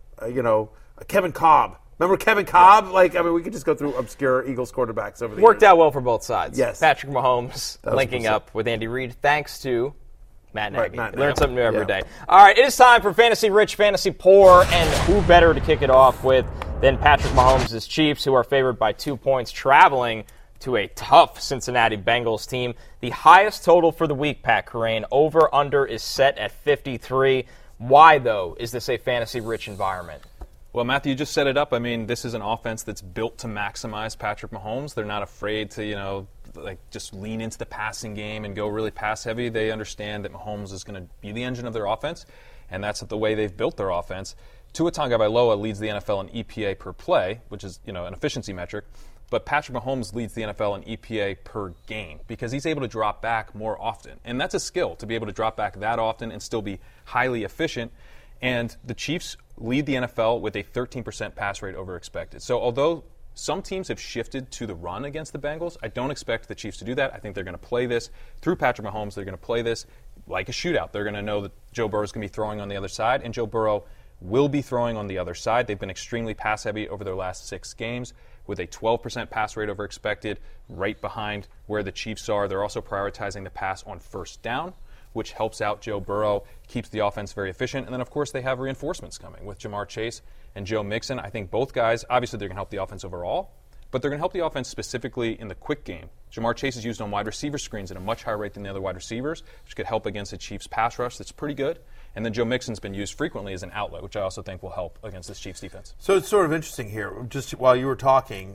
Kevin Cobb. Remember Kevin Cobb? We could just go through obscure Eagles quarterbacks over the years. Worked out well for both sides. Yes. Patrick Mahomes linking up with Andy Reid thanks to Matt Nagy. Learn something new every day. All right, it is time for Fantasy Rich, Fantasy Poor, and who better to kick it off with than Patrick Mahomes' Chiefs, who are favored by 2 points, traveling to a tough Cincinnati Bengals team. The highest total for the week, Pat Kerrane, over-under is set at 53. Why, though, is this a fantasy-rich environment? Well, Matthew, you just set it up. I mean, this is an offense that's built to maximize Patrick Mahomes. They're not afraid to, just lean into the passing game and go really pass-heavy. They understand that Mahomes is going to be the engine of their offense, and that's the way they've built their offense. Tua Tagovailoa leads the NFL in EPA per play, which is, an efficiency metric. But Patrick Mahomes leads the NFL in EPA per game because he's able to drop back more often. And that's a skill, to be able to drop back that often and still be highly efficient. And the Chiefs lead the NFL with a 13% pass rate over expected. So although some teams have shifted to the run against the Bengals, I don't expect the Chiefs to do that. I think they're going to play this through Patrick Mahomes. They're going to play this like a shootout. They're going to know that Joe Burrow is going to be throwing on the other side, and Joe Burrow will be throwing on the other side. They've been extremely pass-heavy over their last 6 games with a 12% pass rate over expected, right behind where the Chiefs are. They're also prioritizing the pass on first down, which helps out Joe Burrow, keeps the offense very efficient. And then, of course, they have reinforcements coming with Jamar Chase and Joe Mixon. I think both guys, obviously, they're going to help the offense overall, but they're going to help the offense specifically in the quick game. Jamar Chase is used on wide receiver screens at a much higher rate than the other wide receivers, which could help against the Chiefs' pass rush that's pretty good. And then Joe Mixon's been used frequently as an outlet, which I also think will help against this Chiefs defense. So it's sort of interesting here. Just while you were talking,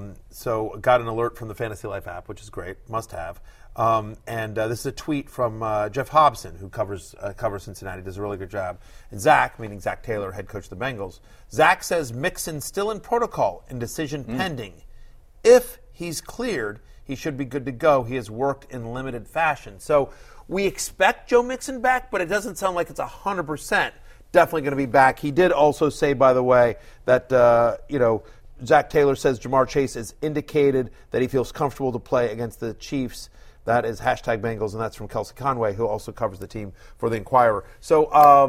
so got an alert from the Fantasy Life app, which is great, must have. And this is a tweet from Jeff Hobson, who covers Cincinnati, does a really good job. And Zach, meaning Zach Taylor, head coach of the Bengals, Zach says Mixon still in protocol and decision pending. If he's cleared, he should be good to go. He has worked in limited fashion. So we expect Joe Mixon back, but it doesn't sound like it's 100% definitely going to be back. He did also say, by the way, that, Zach Taylor says Jamar Chase has indicated that he feels comfortable to play against the Chiefs. That is #Bengals, and that's from Kelsey Conway, who also covers the team for the Inquirer. So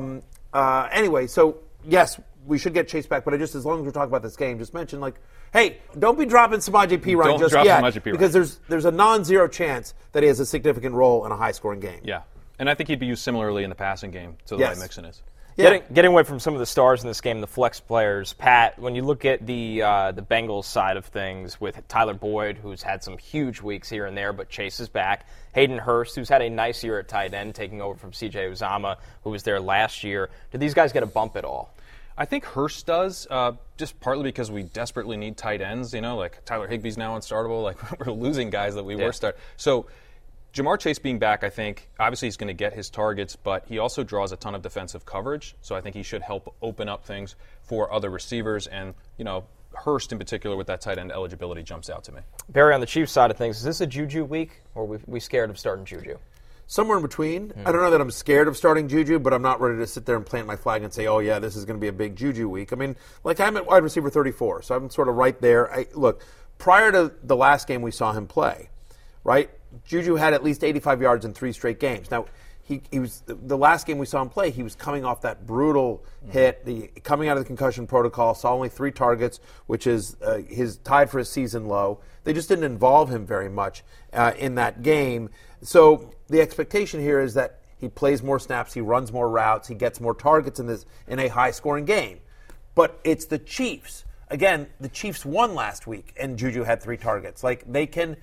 anyway, so yes, we should get Chase back, but as long as we're talking about this game, just mention, hey, don't be dropping Samaje Perine just yet, because there's a non-zero chance that he has a significant role in a high-scoring game. Yeah, and I think he'd be used similarly in the passing game to the way Mixon is. Yeah. Getting away from some of the stars in this game, the flex players, Pat, when you look at the Bengals side of things with Tyler Boyd, who's had some huge weeks here and there, but Chase is back. Hayden Hurst, who's had a nice year at tight end, taking over from C.J. Uzomah, who was there last year. Do these guys get a bump at all? I think Hurst does, just partly because we desperately need tight ends. Like Tyler Higbee's now unstartable. Like, we're losing guys that we were starting. So Jamar Chase being back, I think, obviously he's going to get his targets, but he also draws a ton of defensive coverage. So I think he should help open up things for other receivers. And, Hurst in particular with that tight end eligibility jumps out to me. Barry, on the Chiefs side of things, is this a Juju week, or are we scared of starting Juju? Somewhere in between. I don't know that I'm scared of starting Juju, but I'm not ready to sit there and plant my flag and say, oh, yeah, this is going to be a big Juju week. I mean, I'm at wide receiver 34, so I'm sort of right there. Look, prior to the last game we saw him play, right, Juju had at least 85 yards in 3 straight games. Now, he was the last game we saw him play, he was coming off that brutal hit, coming out of the concussion protocol, saw only 3 targets, which is his tied for his season low. They just didn't involve him very much in that game. So the expectation here is that he plays more snaps, he runs more routes, he gets more targets in a high-scoring game. But it's the Chiefs. Again, the Chiefs won last week, and Juju had 3 targets. They can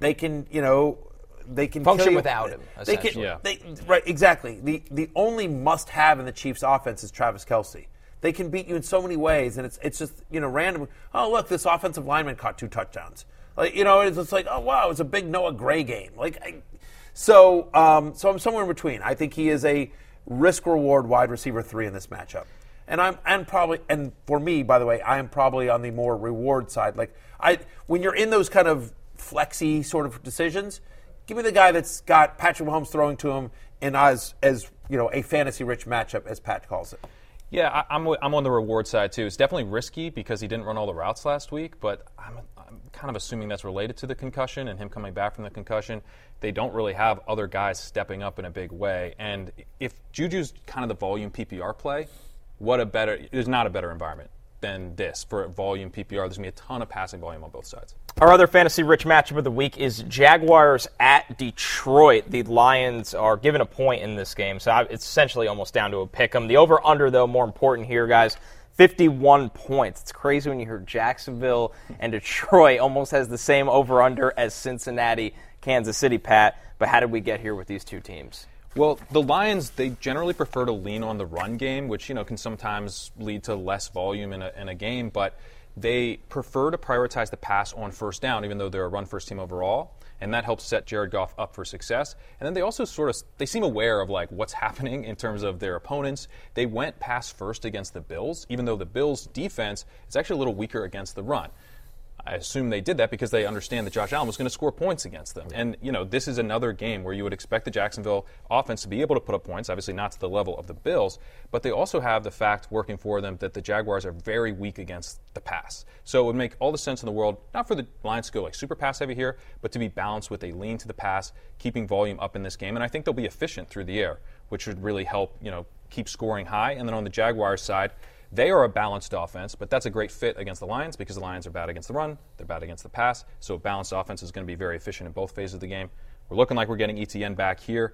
function without him. Essentially. Right, exactly. The only must-have in the Chiefs' offense is Travis Kelce. They can beat you in so many ways, and it's just random. Oh, look, this offensive lineman caught 2 touchdowns. It's just like, oh wow, it's a big Noah Gray game. So I'm somewhere in between. I think he is a risk-reward wide receiver 3 in this matchup. And for me, by the way, I am probably on the more reward side. When you're in those kind of flexy sort of decisions, give me the guy that's got Patrick Mahomes throwing to him in as a fantasy-rich matchup, as Pat calls it. Yeah, I'm on the reward side too. It's definitely risky because he didn't run all the routes last week, but I'm kind of assuming that's related to the concussion and him coming back from the concussion. They don't really have other guys stepping up in a big way. And if Juju's kind of the volume PPR play, there's not a better environment than this for a volume PPR. There's going to be a ton of passing volume on both sides. Our other fantasy-rich matchup of the week is Jaguars at Detroit. The Lions are given a point in this game, so it's essentially almost down to a pick 'em. The over-under, though, more important here, guys, 51 points. It's crazy when you hear Jacksonville and Detroit almost has the same over-under as Cincinnati, Kansas City, Pat. But how did we get here with these two teams? Well, the Lions, they generally prefer to lean on the run game, which, can sometimes lead to less volume in a game, but they prefer to prioritize the pass on first down, even though they're a run-first team overall, and that helps set Jared Goff up for success. And then they also they seem aware of what's happening in terms of their opponents. They went pass first against the Bills, even though the Bills' defense is actually a little weaker against the run. I assume they did that because they understand that Josh Allen was going to score points against them. And, this is another game where you would expect the Jacksonville offense to be able to put up points, obviously not to the level of the Bills, but they also have the fact working for them that the Jaguars are very weak against the pass. So it would make all the sense in the world, not for the Lions to go super pass heavy here, but to be balanced with a lean to the pass, keeping volume up in this game. And I think they'll be efficient through the air, which would really help, keep scoring high. And then on the Jaguars side, they are a balanced offense, but that's a great fit against the Lions because the Lions are bad against the run, they're bad against the pass, so a balanced offense is going to be very efficient in both phases of the game. We're looking like we're getting Etienne back here,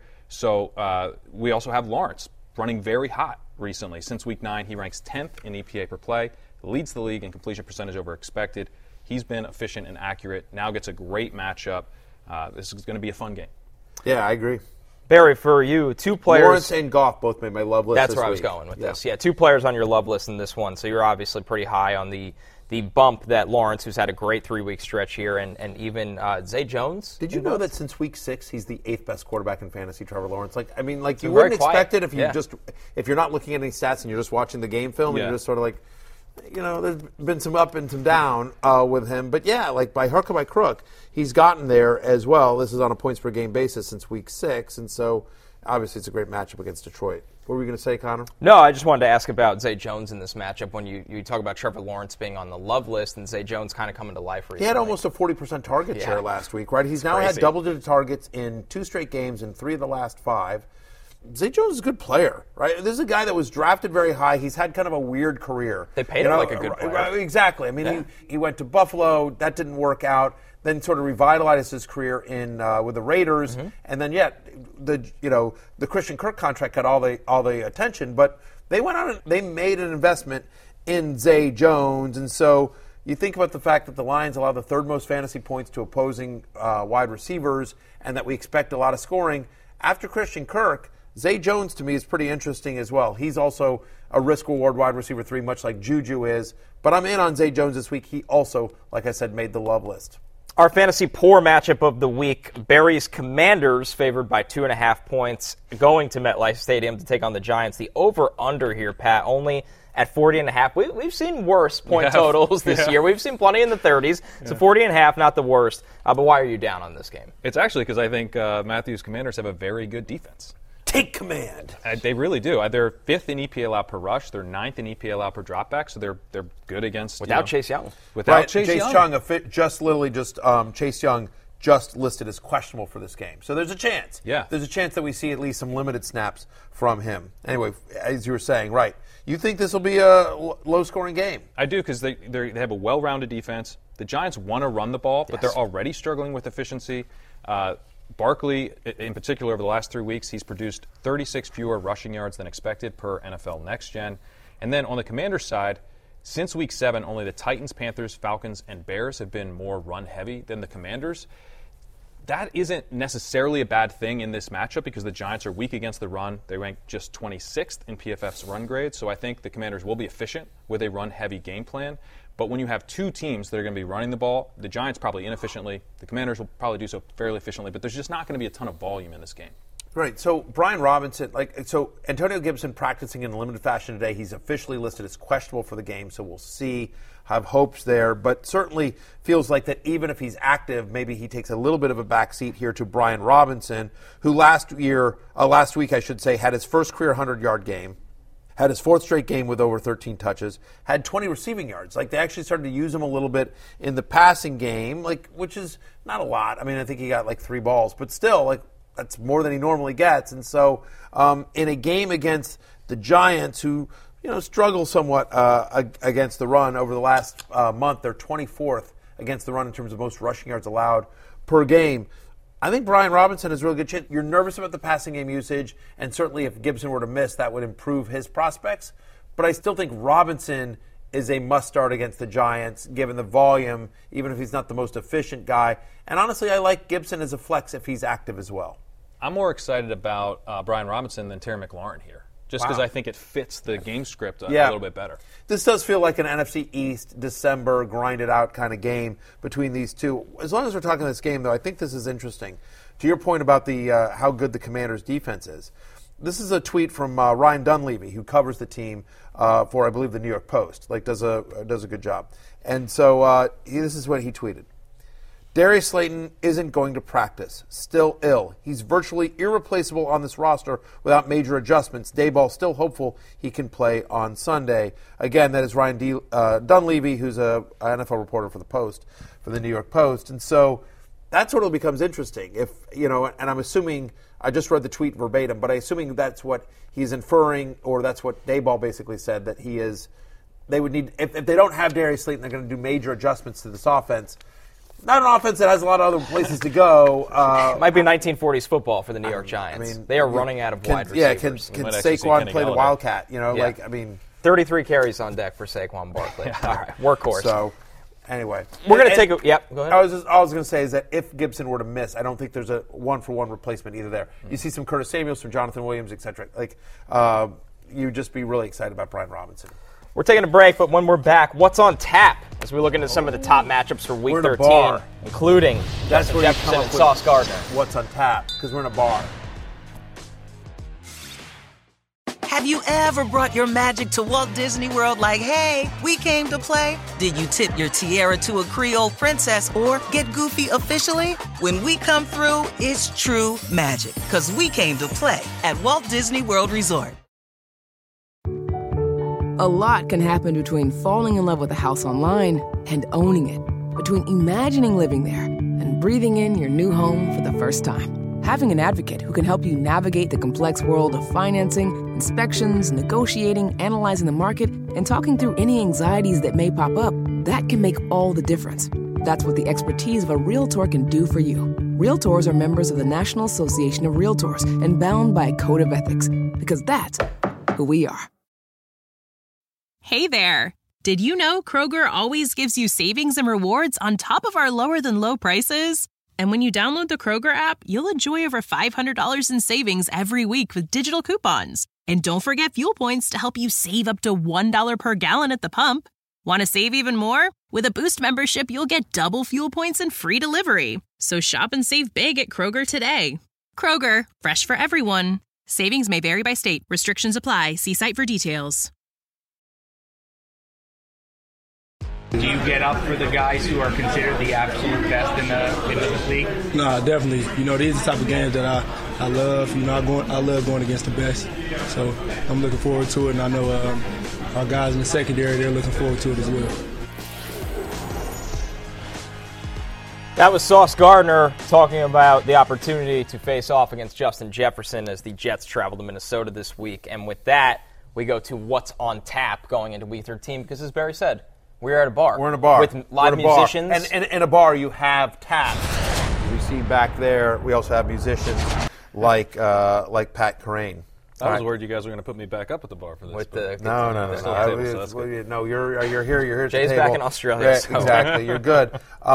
so we also have Lawrence running very hot recently. Since Week 9, he ranks 10th in EPA per play, leads the league in completion percentage over expected. He's been efficient and accurate, now gets a great matchup. This is going to be a fun game. Yeah, I agree. Barry, for you, two players. Lawrence and Goff both made my love list. That's where I was going with this. Yeah, two players on your love list in this one. So you're obviously pretty high on the bump that Lawrence, who's had a great 3-week stretch here, and even Zay Jones. Did you know that since Week 6 he's the 8th best quarterback in fantasy, Trevor Lawrence? You wouldn't expect it if if you're not looking at any stats and you're just watching the game film and you're just sort of there's been some up and some down with him. But by hook or by crook, he's gotten there as well. This is on a points per game basis since Week 6, and so obviously it's a great matchup against Detroit. What were we going to say, Connor? No, I just wanted to ask about Zay Jones in this matchup when you talk about Trevor Lawrence being on the love list and Zay Jones kind of coming to life recently. He had almost a 40% target share last week, right? He's now had double-digit targets in 2 straight games in 3 of the last 5. Zay Jones is a good player, right? This is a guy that was drafted very high. He's had kind of a weird career. They paid him like a good player. Exactly. I mean, he went to Buffalo. That didn't work out. Then sort of revitalized his career in with the Raiders, and then the Christian Kirk contract got all the attention. But they went on. They made an investment in Zay Jones, and so you think about the fact that the Lions allow the 3rd most fantasy points to opposing wide receivers, and that we expect a lot of scoring after Christian Kirk. Zay Jones, to me, is pretty interesting as well. He's also a risk-reward wide receiver 3, much like Juju is. But I'm in on Zay Jones this week. He also, like I said, made the love list. Our fantasy poor matchup of the week, Barry's Commanders favored by 2.5 points going to MetLife Stadium to take on the Giants. The over-under here, Pat, only at 40.5. We've seen worse point totals this year. We've seen plenty in the 30s. So 40.5, not the worst. But why are you down on this game? It's actually because I think Matthew's Commanders have a very good defense. Take command. They really do. They're 5th in EPA allowed per rush. They're 9th in EPA allowed per dropback. So they're good against without Chase Young. Without Chase Young, Chase Young just listed as questionable for this game. So there's a chance. Yeah, there's a chance that we see at least some limited snaps from him. Anyway, as you were saying, right? You think this will be a low-scoring game? I do because they have a well-rounded defense. The Giants want to run the ball, but they're already struggling with efficiency. Barkley, in particular, over the last 3 weeks, he's produced 36 fewer rushing yards than expected per NFL Next Gen. And then on the Commanders side, since Week 7, only the Titans, Panthers, Falcons, and Bears have been more run-heavy than the Commanders. That isn't necessarily a bad thing in this matchup because the Giants are weak against the run. They rank just 26th in PFF's run grade, so I think the Commanders will be efficient with a run-heavy game plan. But when you have 2 teams that are going to be running the ball, the Giants probably inefficiently, the Commanders will probably do so fairly efficiently, but there's just not going to be a ton of volume in this game. Right. So Brian Robinson, Antonio Gibson practicing in a limited fashion today. He's officially listed as questionable for the game, so we'll see. Have hopes there, but certainly feels like that even if he's active, maybe he takes a little bit of a backseat here to Brian Robinson, who last week, I should say, had his first career 100-yard game. Had his 4th straight game with over 13 touches, had 20 receiving yards. They actually started to use him a little bit in the passing game, which is not a lot. I mean, I think he got 3 balls, but still, that's more than he normally gets. And so in a game against the Giants, who struggle somewhat against the run over the last month, they're 24th against the run in terms of most rushing yards allowed per game. I think Brian Robinson has a really good chance. You're nervous about the passing game usage, and certainly if Gibson were to miss, that would improve his prospects. but I still think Robinson is a must-start against the Giants, given the volume, even if he's not the most efficient guy. And honestly, I like Gibson as a flex if he's active as well. I'm more excited about Brian Robinson than Terry McLaurin here, just because I think it fits the game script a little bit better. This does feel like an NFC East, December, grind-it-out kind of game between these two. As long as we're talking this game, though, I think this is interesting. To your point about the how good the Commanders' defense is, this is a tweet from Ryan Dunleavy, who covers the team for, I believe, the New York Post. Does a good job. And so this is what he tweeted. Darius Slayton isn't going to practice. Still ill. He's virtually irreplaceable on this roster without major adjustments. Daboll still hopeful he can play on Sunday. Again, that is Ryan Dunleavy, who's an NFL reporter for the New York Post. And so that's where it becomes interesting. If and I'm assuming, I just read the tweet verbatim, but I'm assuming that's what he's inferring, or that's what Daboll basically said, that he is. They would need, if they don't have Darius Slayton, they're going to do major adjustments to this offense. Not an offense that has a lot of other places to go. Might be 1940s football for the New York Giants. They are running out of wide receivers. Can Saquon play the Wildcat? 33 carries on deck for Saquon Barkley. All right, workhorse. So, anyway, we're going to take a. Yep, go ahead. I was going to say is that if Gibson were to miss, I don't think there's a one-for-one replacement either there. You see some Curtis Samuel, some Jonathan Williams, etc. You'd just be really excited about Brian Robinson. We're taking a break, but when we're back, what's on tap as we look into some of the top matchups for Week 13, including Justin Jefferson and Sauce Gardner. What's on tap? Because we're in a bar. Have you ever brought your magic to Walt Disney World like, hey, we came to play? Did you tip your tiara to a Creole princess or get goofy officially? When we come through, it's true magic, because we came to play at Walt Disney World Resort. A lot can happen between falling in love with a house online and owning it. Between imagining living there and breathing in your new home for the first time. Having an advocate who can help you navigate the complex world of financing, inspections, negotiating, analyzing the market, and talking through any anxieties that may pop up, that can make all the difference. That's what the expertise of a Realtor can do for you. Realtors are members of the National Association of Realtors and bound by a code of ethics, because that's who we are. Hey there! Did you know Kroger always gives you savings and rewards on top of our lower-than-low prices? And when you download the Kroger app, you'll enjoy over $500 in savings every week with digital coupons. And don't forget fuel points to help you save up to $1 per gallon at the pump. Want to save even more? With a Boost membership, you'll get double fuel points and free delivery. So shop and save big at Kroger today. Kroger, fresh for everyone. Savings may vary by state. Restrictions apply. See site for details. Do you get up for the guys who are considered the absolute best in the league? Nah, definitely. These are the type of games that I love. I love going against the best. So I'm looking forward to it, and I know our guys in the secondary, they're looking forward to it as well. That was Sauce Gardner talking about the opportunity to face off against Justin Jefferson as the Jets travel to Minnesota this week. And with that, we go to what's on tap going into Week 13, because as Barry said, we're at a bar. We're in a bar. With live musicians. And in a bar, you have taps. We see back there, we also have musicians like Pat Kerrane. I was worried you guys were going to put me back up at the bar for this. No. No, you're here. You're here at Jay's the table. back in Australia. Yeah, so. Exactly. You're good.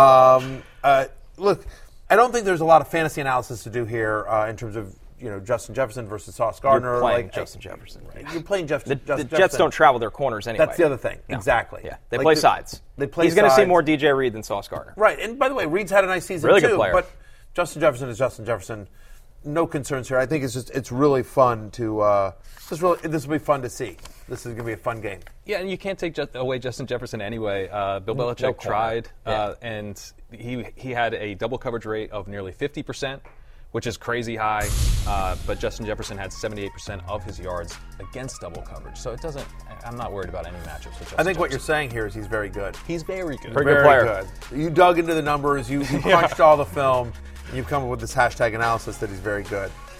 Look, I don't think there's a lot of fantasy analysis to do here in terms of Justin Jefferson versus Sauce Gardner. You're playing Justin Jefferson, right? You're playing Justin The Jefferson. Jets don't travel their corners anyway. That's the other thing. No. Exactly. Yeah. They play sides. He's going to see more DJ Reed than Sauce Gardner. Right. And by the way, Reed's had a nice season really too. Good player. But Justin Jefferson is Justin Jefferson. No concerns here. I think it's really fun to this will be fun to see. This is going to be a fun game. Yeah, and you can't take away Justin Jefferson anyway. Bill Belichick tried, and he had a double coverage rate of nearly 50%, which is crazy high. But Justin Jefferson had 78% of his yards against double coverage. So I'm not worried about any matchups with Justin I think what Jefferson. you're saying here is he's very good. He's very good. Pretty good player. Good. You dug into the numbers. You crunched all the film. And you've come up with this hashtag analysis that he's very good.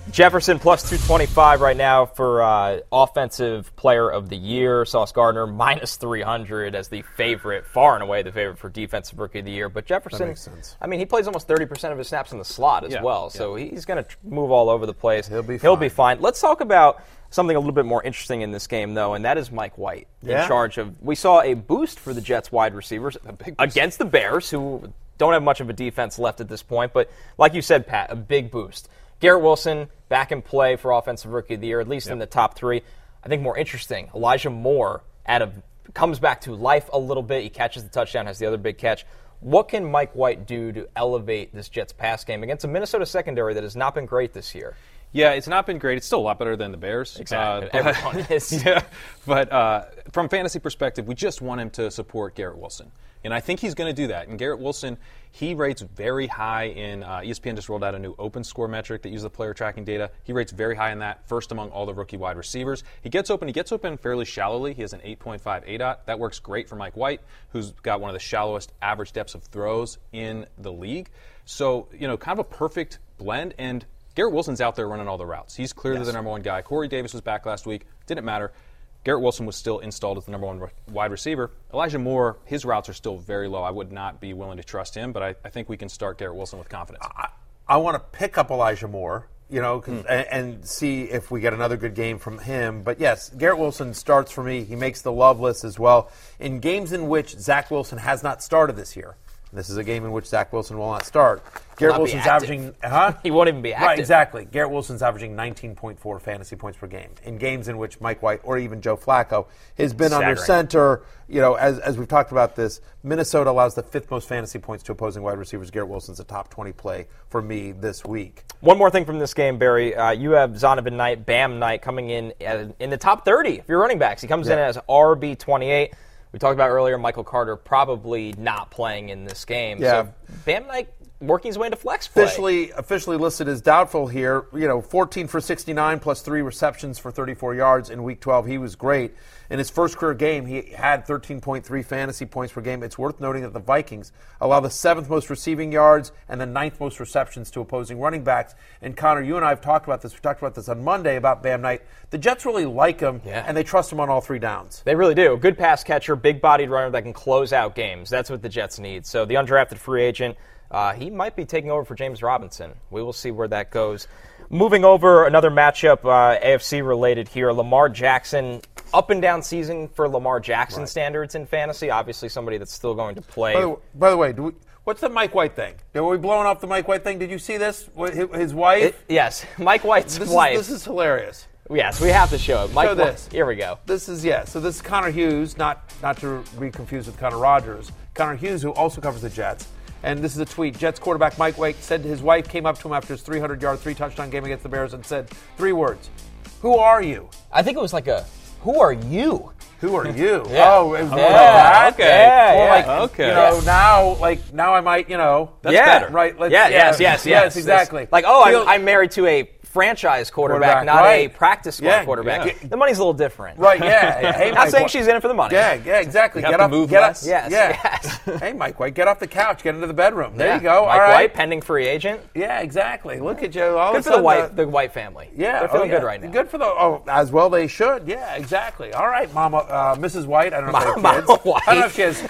Jefferson plus 225 right now for Offensive Player of the Year. Sauce Gardner minus 300 as the favorite, far and away the favorite for Defensive Rookie of the Year. But Jefferson, that makes sense. I mean, he plays almost 30% of his snaps in the slot as well, so he's going to move all over the place. He'll be fine. Let's talk about something a little bit more interesting in this game, though, and that is Mike White in charge of. We saw a boost for the Jets wide receivers against the Bears, who don't have much of a defense left at this point. But like you said, Pat, a big boost. Garrett Wilson back in play for Offensive Rookie of the Year, at least in the top 3. I think more interesting, Elijah Moore comes back to life a little bit. He catches the touchdown, has the other big catch. What can Mike White do to elevate this Jets pass game against a Minnesota secondary that has not been great this year? Yeah, it's not been great. It's still a lot better than the Bears. Exactly. Everyone is. Yeah, but from fantasy perspective, we just want him to support Garrett Wilson. And I think he's going to do that. And Garrett Wilson, he rates very high in ESPN just rolled out a new open score metric that uses the player tracking data. He rates very high in that, first among all the rookie wide receivers. He gets open fairly shallowly. He has an 8.5 ADOT. That works great for Mike White, who's got one of the shallowest average depths of throws in the league. So, kind of a perfect blend. And Garrett Wilson's out there running all the routes. He's clearly the number one guy. Corey Davis was back last week. Didn't matter. Garrett Wilson was still installed as the number one wide receiver. Elijah Moore, his routes are still very low. I would not be willing to trust him, but I think we can start Garrett Wilson with confidence. I want to pick up Elijah Moore, and see if we get another good game from him. But yes, Garrett Wilson starts for me. He makes the love list as well. In games in which Zach Wilson has not started this year, this is a game in which Zach Wilson will not start. Garrett Wilson's averaging... He won't even be active. Right, exactly. Garrett Wilson's averaging 19.4 fantasy points per game. In games in which Mike White or even Joe Flacco has been under center, as we've talked about this, Minnesota allows the 5th most fantasy points to opposing wide receivers. Garrett Wilson's a top 20 play for me this week. One more thing from this game, Barry. You have Zonovan Knight, Bam Knight coming in the top 30 if you're running backs. He comes in as RB28. We talked about earlier Michael Carter probably not playing in this game. Yeah. So Bam Knight working his way into flex play. Officially listed as doubtful here. 14 for 69 plus 3 receptions for 34 yards in Week 12. He was great. In his first career game, he had 13.3 fantasy points per game. It's worth noting that the Vikings allow the 7th most receiving yards and the 9th most receptions to opposing running backs. And Connor, you and I have talked about this. We talked about this on Monday about Bam Knight. The Jets really like him, and they trust him on all 3 downs. They really do. Good pass catcher, big-bodied runner that can close out games. That's what the Jets need. So the undrafted free agent, he might be taking over for James Robinson. We will see where that goes. Moving over, another matchup, AFC-related here. Lamar Jackson, up-and-down season for Lamar Jackson standards in fantasy. Obviously somebody that's still going to play. By the way, what's the Mike White thing? Were we blowing up the Mike White thing? Did you see this? His wife? Yes, Mike White's wife. This is hilarious. Yes, we have to show it. Show this. Here we go. This is, So this is Connor Hughes, not to be confused with Connor Rogers. Connor Hughes, who also covers the Jets. And this is a tweet. Jets quarterback Mike White said his wife came up to him after his 300-yard, 3-touchdown game against the Bears and said 3 words. Who are you? I think it was like who are you? Who are you? Yeah. Oh, it was more like that? Okay. Yeah. Okay. Now I might, That's better. Right. Yes, exactly. Like, I'm married to a franchise quarterback, not a practice squad quarterback. Yeah. The money's a little different. Right, yeah. Hey, not saying she's in it for the money. Yeah, exactly. Get up. Yes. Yes. Hey, Mike White, get off the couch, get into the bedroom. There you go. Mike White, pending free agent. Yeah, exactly. Look at you. Good for the White family. Yeah. They're feeling good right now. Good for as well they should. Yeah, exactly. All right, Mama, Mrs. White. I don't know if she has kids. I don't know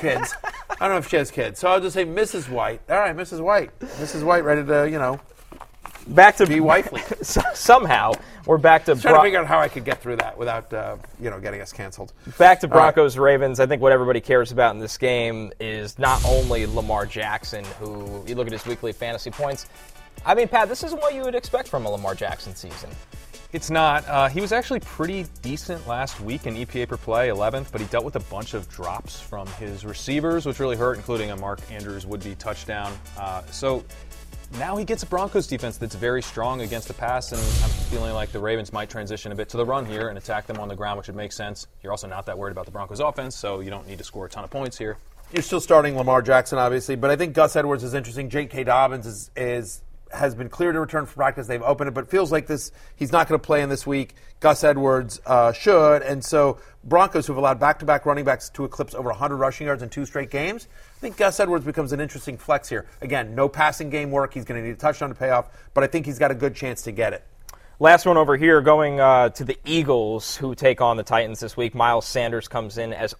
if she has kids. So I'll just say Mrs. White. All right, Mrs. White. Mrs. White ready to, back to be wifely. Somehow we're back to trying to figure out how I could get through that without getting us canceled. Back to Broncos Ravens. I think what everybody cares about in this game is not only Lamar Jackson, who you look at his weekly fantasy points. I mean, Pat, this isn't what you would expect from a Lamar Jackson season. It's not. He was actually pretty decent last week in EPA per play, 11th, but he dealt with a bunch of drops from his receivers, which really hurt, including a Mark Andrews would-be touchdown. So now he gets a Broncos defense that's very strong against the pass, and I'm feeling like the Ravens might transition a bit to the run here and attack them on the ground, which would make sense. You're also not that worried about the Broncos offense, so you don't need to score a ton of points here. You're still starting Lamar Jackson, obviously, but I think Gus Edwards is interesting. J.K. Dobbins has been cleared to return for practice. They've opened it, but it feels like he's not going to play in this week. Gus Edwards should, and so Broncos, who've allowed back-to-back running backs to eclipse over 100 rushing yards in 2 straight games, I think Gus Edwards becomes an interesting flex here. Again, no passing game work. He's going to need a touchdown to pay off, but I think he's got a good chance to get it. Last one over here, going to the Eagles, who take on the Titans this week. Miles Sanders comes in as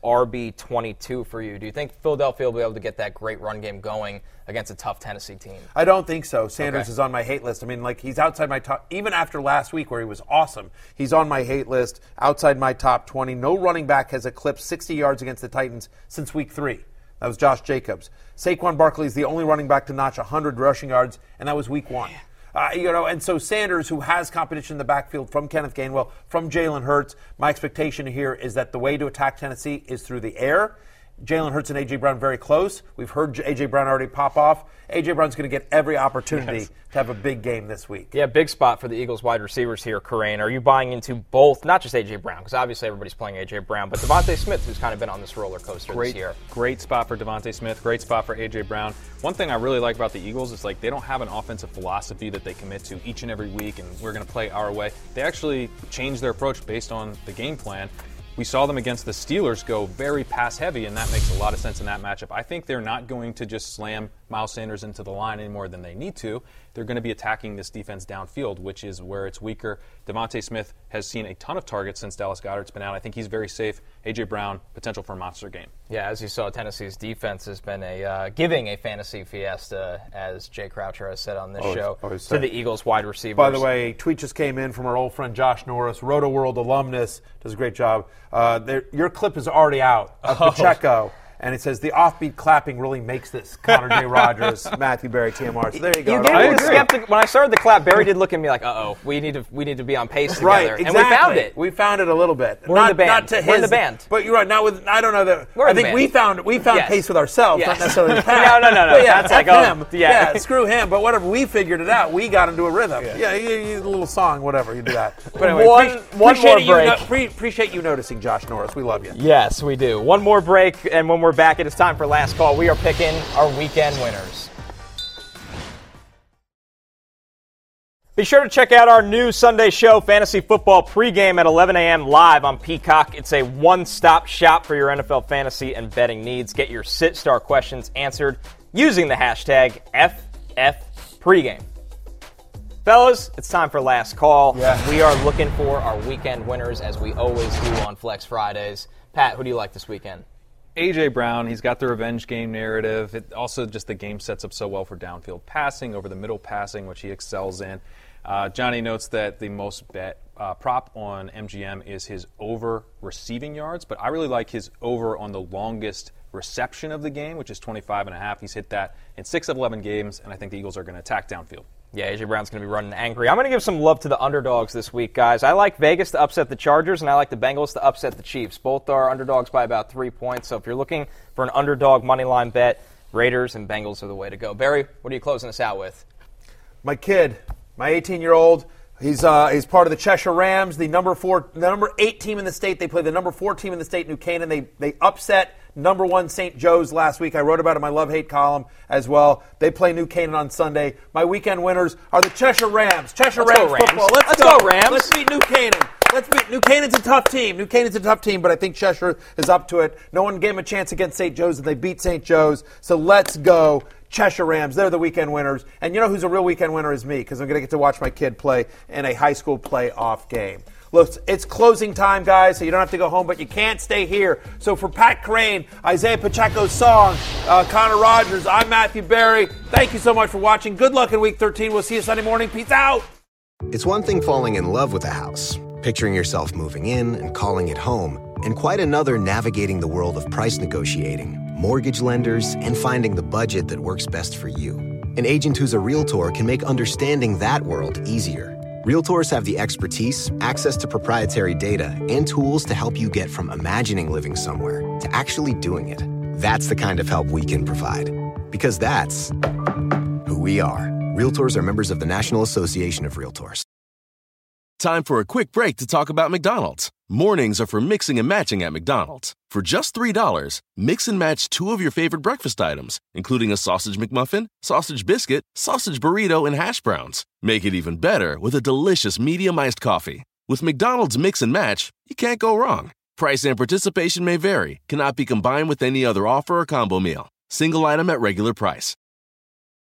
RB22 for you. Do you think Philadelphia will be able to get that great run game going against a tough Tennessee team? I don't think so. Sanders is on my hate list. I mean, like, he's outside my top. Even after last week where he was awesome, he's on my hate list, outside my top 20. No running back has eclipsed 60 yards against the Titans since week 3. That was Josh Jacobs. Saquon Barkley is the only running back to notch 100 rushing yards, and that was week 1. And so Sanders, who has competition in the backfield from Kenneth Gainwell, from Jalen Hurts, my expectation here is that the way to attack Tennessee is through the air. Jalen Hurts and A.J. Brown very close. We've heard A.J. Brown already pop off. A.J. Brown's going to get every opportunity to have a big game this week. Yeah, big spot for the Eagles wide receivers here, Corain. Are you buying into both, not just A.J. Brown, because obviously everybody's playing A.J. Brown, but Devontae Smith, who's kind of been on this roller coaster this year? Great spot for Devontae Smith. Great spot for A.J. Brown. One thing I really like about the Eagles is, like, they don't have an offensive philosophy that they commit to each and every week, and we're going to play our way. They actually change their approach based on the game plan. We saw them against the Steelers go very pass-heavy, and that makes a lot of sense in that matchup. I think they're not going to just slam Miles Sanders into the line any more than they need to. They're going to be attacking this defense downfield, which is where it's weaker. Devontae Smith has seen a ton of targets since Dallas Goedert's been out. I think he's very safe. A.J. Brown, potential for a monster game. Yeah, as you saw, Tennessee's defense has been giving a fantasy fiesta, as Jay Croucher has said on this show, to the Eagles wide receivers. By the way, a tweet just came in from our old friend Josh Norris, Roto World alumnus, does a great job. Your clip is already out of Pacheco. And it says, the offbeat clapping really makes this. Connor J. Rogers, Matthew Berry, TMR. So there you go. You gave me the skeptic. When I started the clap, Barry did look at me like, uh-oh, we need to be on pace together. Right, exactly. And we found it. We found it a little bit. We're in the band. Not to his, We're in the band. But you're right. Now with, I don't know that. We're I in the think band. we found pace with ourselves, not necessarily the Pat. No. But yeah, that's like him. Yeah, screw him. But whatever, we figured it out. We got into a rhythm. Yeah, you a little song, whatever. You do that. But anyway, one more break. Appreciate you noticing, Josh Norris. We love you. Yes, we do. One more break, and when we're back, it is time for Last Call. We are picking our weekend winners. Be sure to check out our new Sunday show, Fantasy Football Pregame, at 11 a.m. live on Peacock. It's a one-stop shop for your NFL fantasy and betting needs. Get your sit-star questions answered using the hashtag FFPregame. Fellas, it's time for Last Call. Yeah. We are looking for our weekend winners, as we always do on Flex Fridays. Pat, who do you like this weekend? A.J. Brown, he's got the revenge game narrative. It also just the game sets up so well for downfield passing, over the middle passing, which he excels in. Johnny notes that the most bet prop on MGM is his over receiving yards, but I really like his over on the longest reception of the game, which is 25.5. He's hit that in 6 of 11 games, and I think the Eagles are going to attack downfield. Yeah, A.J. Brown's going to be running angry. I'm going to give some love to the underdogs this week, guys. I like Vegas to upset the Chargers, and I like the Bengals to upset the Chiefs. Both are underdogs by about 3 points, so if you're looking for an underdog moneyline bet, Raiders and Bengals are the way to go. Barry, what are you closing us out with? My kid, my 18-year-old, he's part of the Cheshire Rams, the number 8 team in the state. They play the number 4 team in the state, New Canaan. They upset number 1 St. Joe's last week. I wrote about it in my Love-Hate column as well. They play New Canaan on Sunday. My weekend winners are the Cheshire Rams. Let's go, Rams. Football. Let's go, Rams. Let's beat New Canaan. New Canaan's a tough team. But I think Cheshire is up to it. No one gave them a chance against St. Joe's, and they beat St. Joe's. So let's go, Cheshire Rams. They're the weekend winners. And you know who's a real weekend winner is me, because I'm going to get to watch my kid play in a high school playoff game. Look, it's closing time, guys, so you don't have to go home, but you can't stay here. So for Pat Crane, Isaiah Pacheco's song, Connor Rogers, I'm Matthew Berry. Thank you so much for watching. Good luck in Week 13. We'll see you Sunday morning. Peace out. It's one thing falling in love with a house, picturing yourself moving in and calling it home, and quite another navigating the world of price negotiating, mortgage lenders, and finding the budget that works best for you. An agent who's a Realtor can make understanding that world easier. Realtors have the expertise, access to proprietary data, and tools to help you get from imagining living somewhere to actually doing it. That's the kind of help we can provide. Because that's who we are. Realtors are members of the National Association of Realtors. Time for a quick break to talk about McDonald's. Mornings are for mixing and matching at McDonald's. For just $3, mix and match 2 of your favorite breakfast items, including a sausage McMuffin, sausage biscuit, sausage burrito, and hash browns. Make it even better with a delicious medium-iced coffee. With McDonald's Mix and Match, you can't go wrong. Price and participation may vary, cannot be combined with any other offer or combo meal. Single item at regular price.